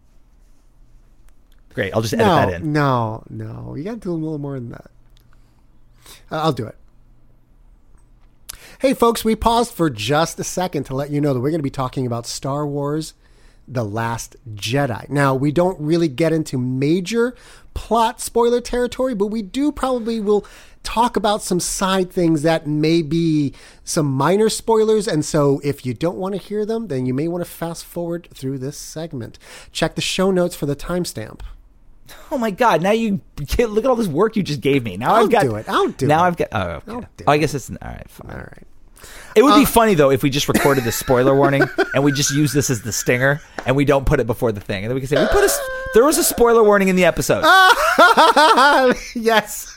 S4: Great. I'll just edit that in.
S5: No. You gotta do a little more than that. I'll do it. Hey, folks, we paused for just a second to let you know that we're going to be talking about Star Wars The Last Jedi. Now, we don't really get into major plot spoiler territory, but we probably will talk about some side things that may be some minor spoilers. And so if you don't want to hear them, then you may want to fast forward through this segment. Check the show notes for the timestamp.
S4: Oh my God! Now you look at all this work you just gave me. Now
S5: I'll do it.
S4: I've got. Oh, okay. I guess it's all right. Fine. All right. It would be funny though if we just recorded the spoiler warning and we just use this as the stinger and we don't put it before the thing, and then we can say there was a spoiler warning in the episode.
S5: Yes.